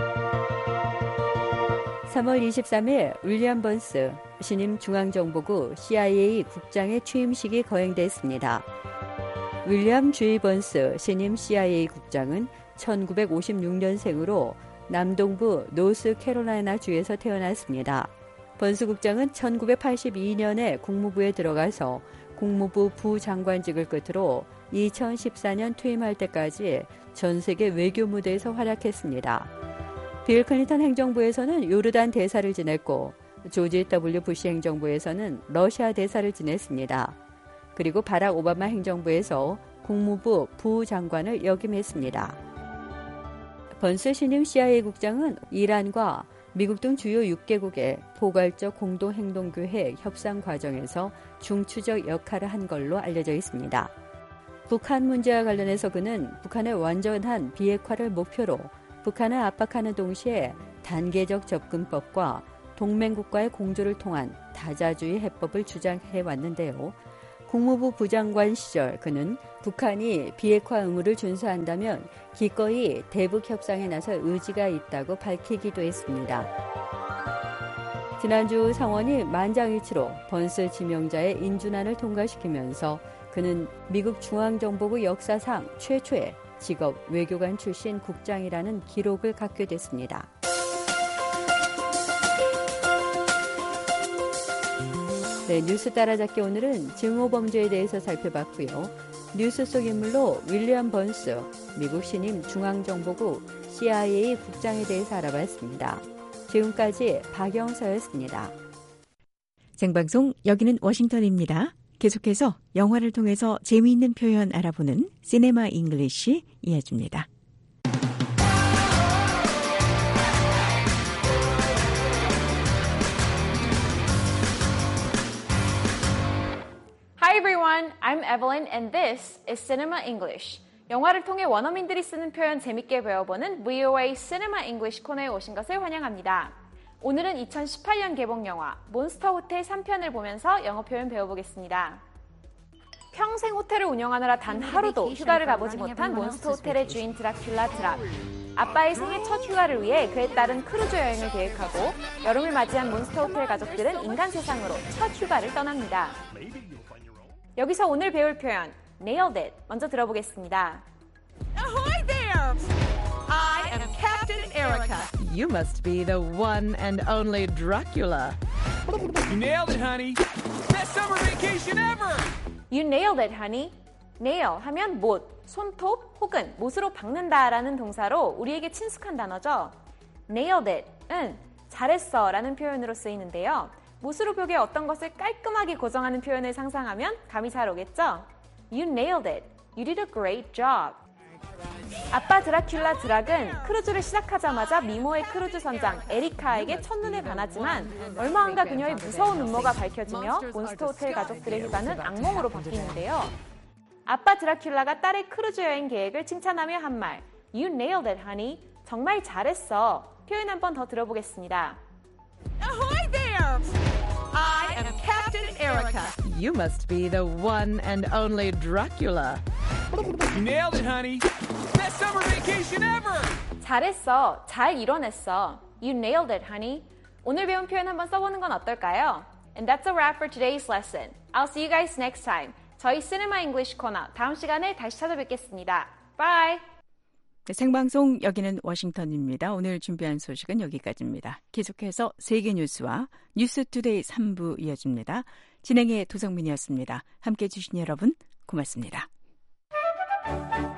삼월 이십삼일 윌리엄 번스 신임 중앙정보국 씨아이에이 국장의 취임식이 거행됐습니다. 윌리엄 J. 번스 신임 씨아이에이 국장은 천구백오십육 년생으로 남동부 노스캐롤라이나 주에서 태어났습니다. 번스 국장은 천구백팔십이 년에 국무부에 들어가서 국무부 부장관직을 끝으로 이천십사 년 퇴임할 때까지 전 세계 외교 무대에서 활약했습니다. 빌 클린턴 행정부에서는 요르단 대사를 지냈고 조지 더블유 부시 행정부에서는 러시아 대사를 지냈습니다. 그리고 바락 오바마 행정부에서 국무부 부장관을 역임했습니다. 번스 신임 씨아이에이 국장은 이란과 미국 등 주요 육 개국의 포괄적 공동행동교회 협상 과정에서 중추적 역할을 한 걸로 알려져 있습니다. 북한 문제와 관련해서 그는 북한의 완전한 비핵화를 목표로 북한을 압박하는 동시에 단계적 접근법과 동맹국과의 공조를 통한 다자주의 해법을 주장해 왔는데요. 국무부 부장관 시절 그는 북한이 비핵화 의무를 준수한다면 기꺼이 대북 협상에 나설 의지가 있다고 밝히기도 했습니다. 지난주 상원이 만장일치로 번스 지명자의 인준안을 통과시키면서 그는 미국 중앙정보국 역사상 최초의 직업 외교관 출신 국장이라는 기록을 갖게 됐습니다. 네, 뉴스 따라잡기 오늘은 증오 범죄에 대해서 살펴봤고요. 뉴스 속 인물로 윌리엄 번스, 미국 신임 중앙정보국 씨아이에이 국장에 대해서 알아봤습니다. 지금까지 박영서였습니다. 생방송 여기는 워싱턴입니다. 계속해서 영화를 통해서 재미있는 표현 알아보는 시네마 잉글리시 이어집니다. Hi everyone, I'm Evelyn and this is Cinema English. 영화를 통해 원어민들이 쓰는 표현 재밌게 배워보는 브이오에이 Cinema English 코너에 오신 것을 환영합니다. 오늘은 이천십팔 년 개봉 영화 몬스터 호텔 삼 편을 보면서 영어 표현 배워보겠습니다. 평생 호텔을 운영하느라 단 하루도 휴가를 가보지 못한 몬스터 호텔의 주인 드라큘라 드락. 아빠의 생애 첫 휴가를 위해 그에 따른 크루즈 여행을 계획하고 여름을 맞이한 몬스터 호텔 가족들은 인간 세상으로 첫 휴가를 떠납니다. 여기서 오늘 배울 표현 Nailed it 먼저 들어보겠습니다. Ahoy there! I am Captain Erica. You must be the one and only Dracula. You nailed it, honey. Best summer vacation ever. You nailed it, honey. nail 하면 못, 손톱 혹은 못으로 박는다라는 동사로 우리에게 친숙한 단어죠. nailed it은 잘했어 라는 표현으로 쓰이는데요. 못으로 벽에 어떤 것을 깔끔하게 고정하는 표현을 상상하면 감이 잘 오겠죠? You nailed it. You did a great job. 아빠 드라큘라 드락은 크루즈를 시작하자마자 미모의 크루즈 선장 에리카에게 첫눈에 반하지만 얼마 안가 그녀의 무서운 음모가 밝혀지며 몬스터 호텔 가족들의 휴가는 악몽으로 바뀌는데요. 아빠 드라큘라가 딸의 크루즈 여행 계획을 칭찬하며 한 말 You nailed it, honey. 정말 잘했어. 표현 한 번 더 들어보겠습니다. Ahoy there! I am Captain Erica. You must be the one and only Dracula. You nailed it, honey. Best summer vacation ever. 잘했어. 잘 이뤄냈어. You nailed it, honey. 오늘 배운 표현 한번 써보는 건 어떨까요? And that's a wrap for today's lesson. I'll see you guys next time. 저희 시네마 잉글리시 코너 다음 시간에 다시 찾아뵙겠습니다. Bye! 네, 생방송 여기는 워싱턴입니다. 오늘 준비한 소식은 여기까지입니다. 계속해서 세계 뉴스와 뉴스투데이 삼 부 이어집니다. 진행의 도성민이었습니다. 함께해 주신 여러분 고맙습니다.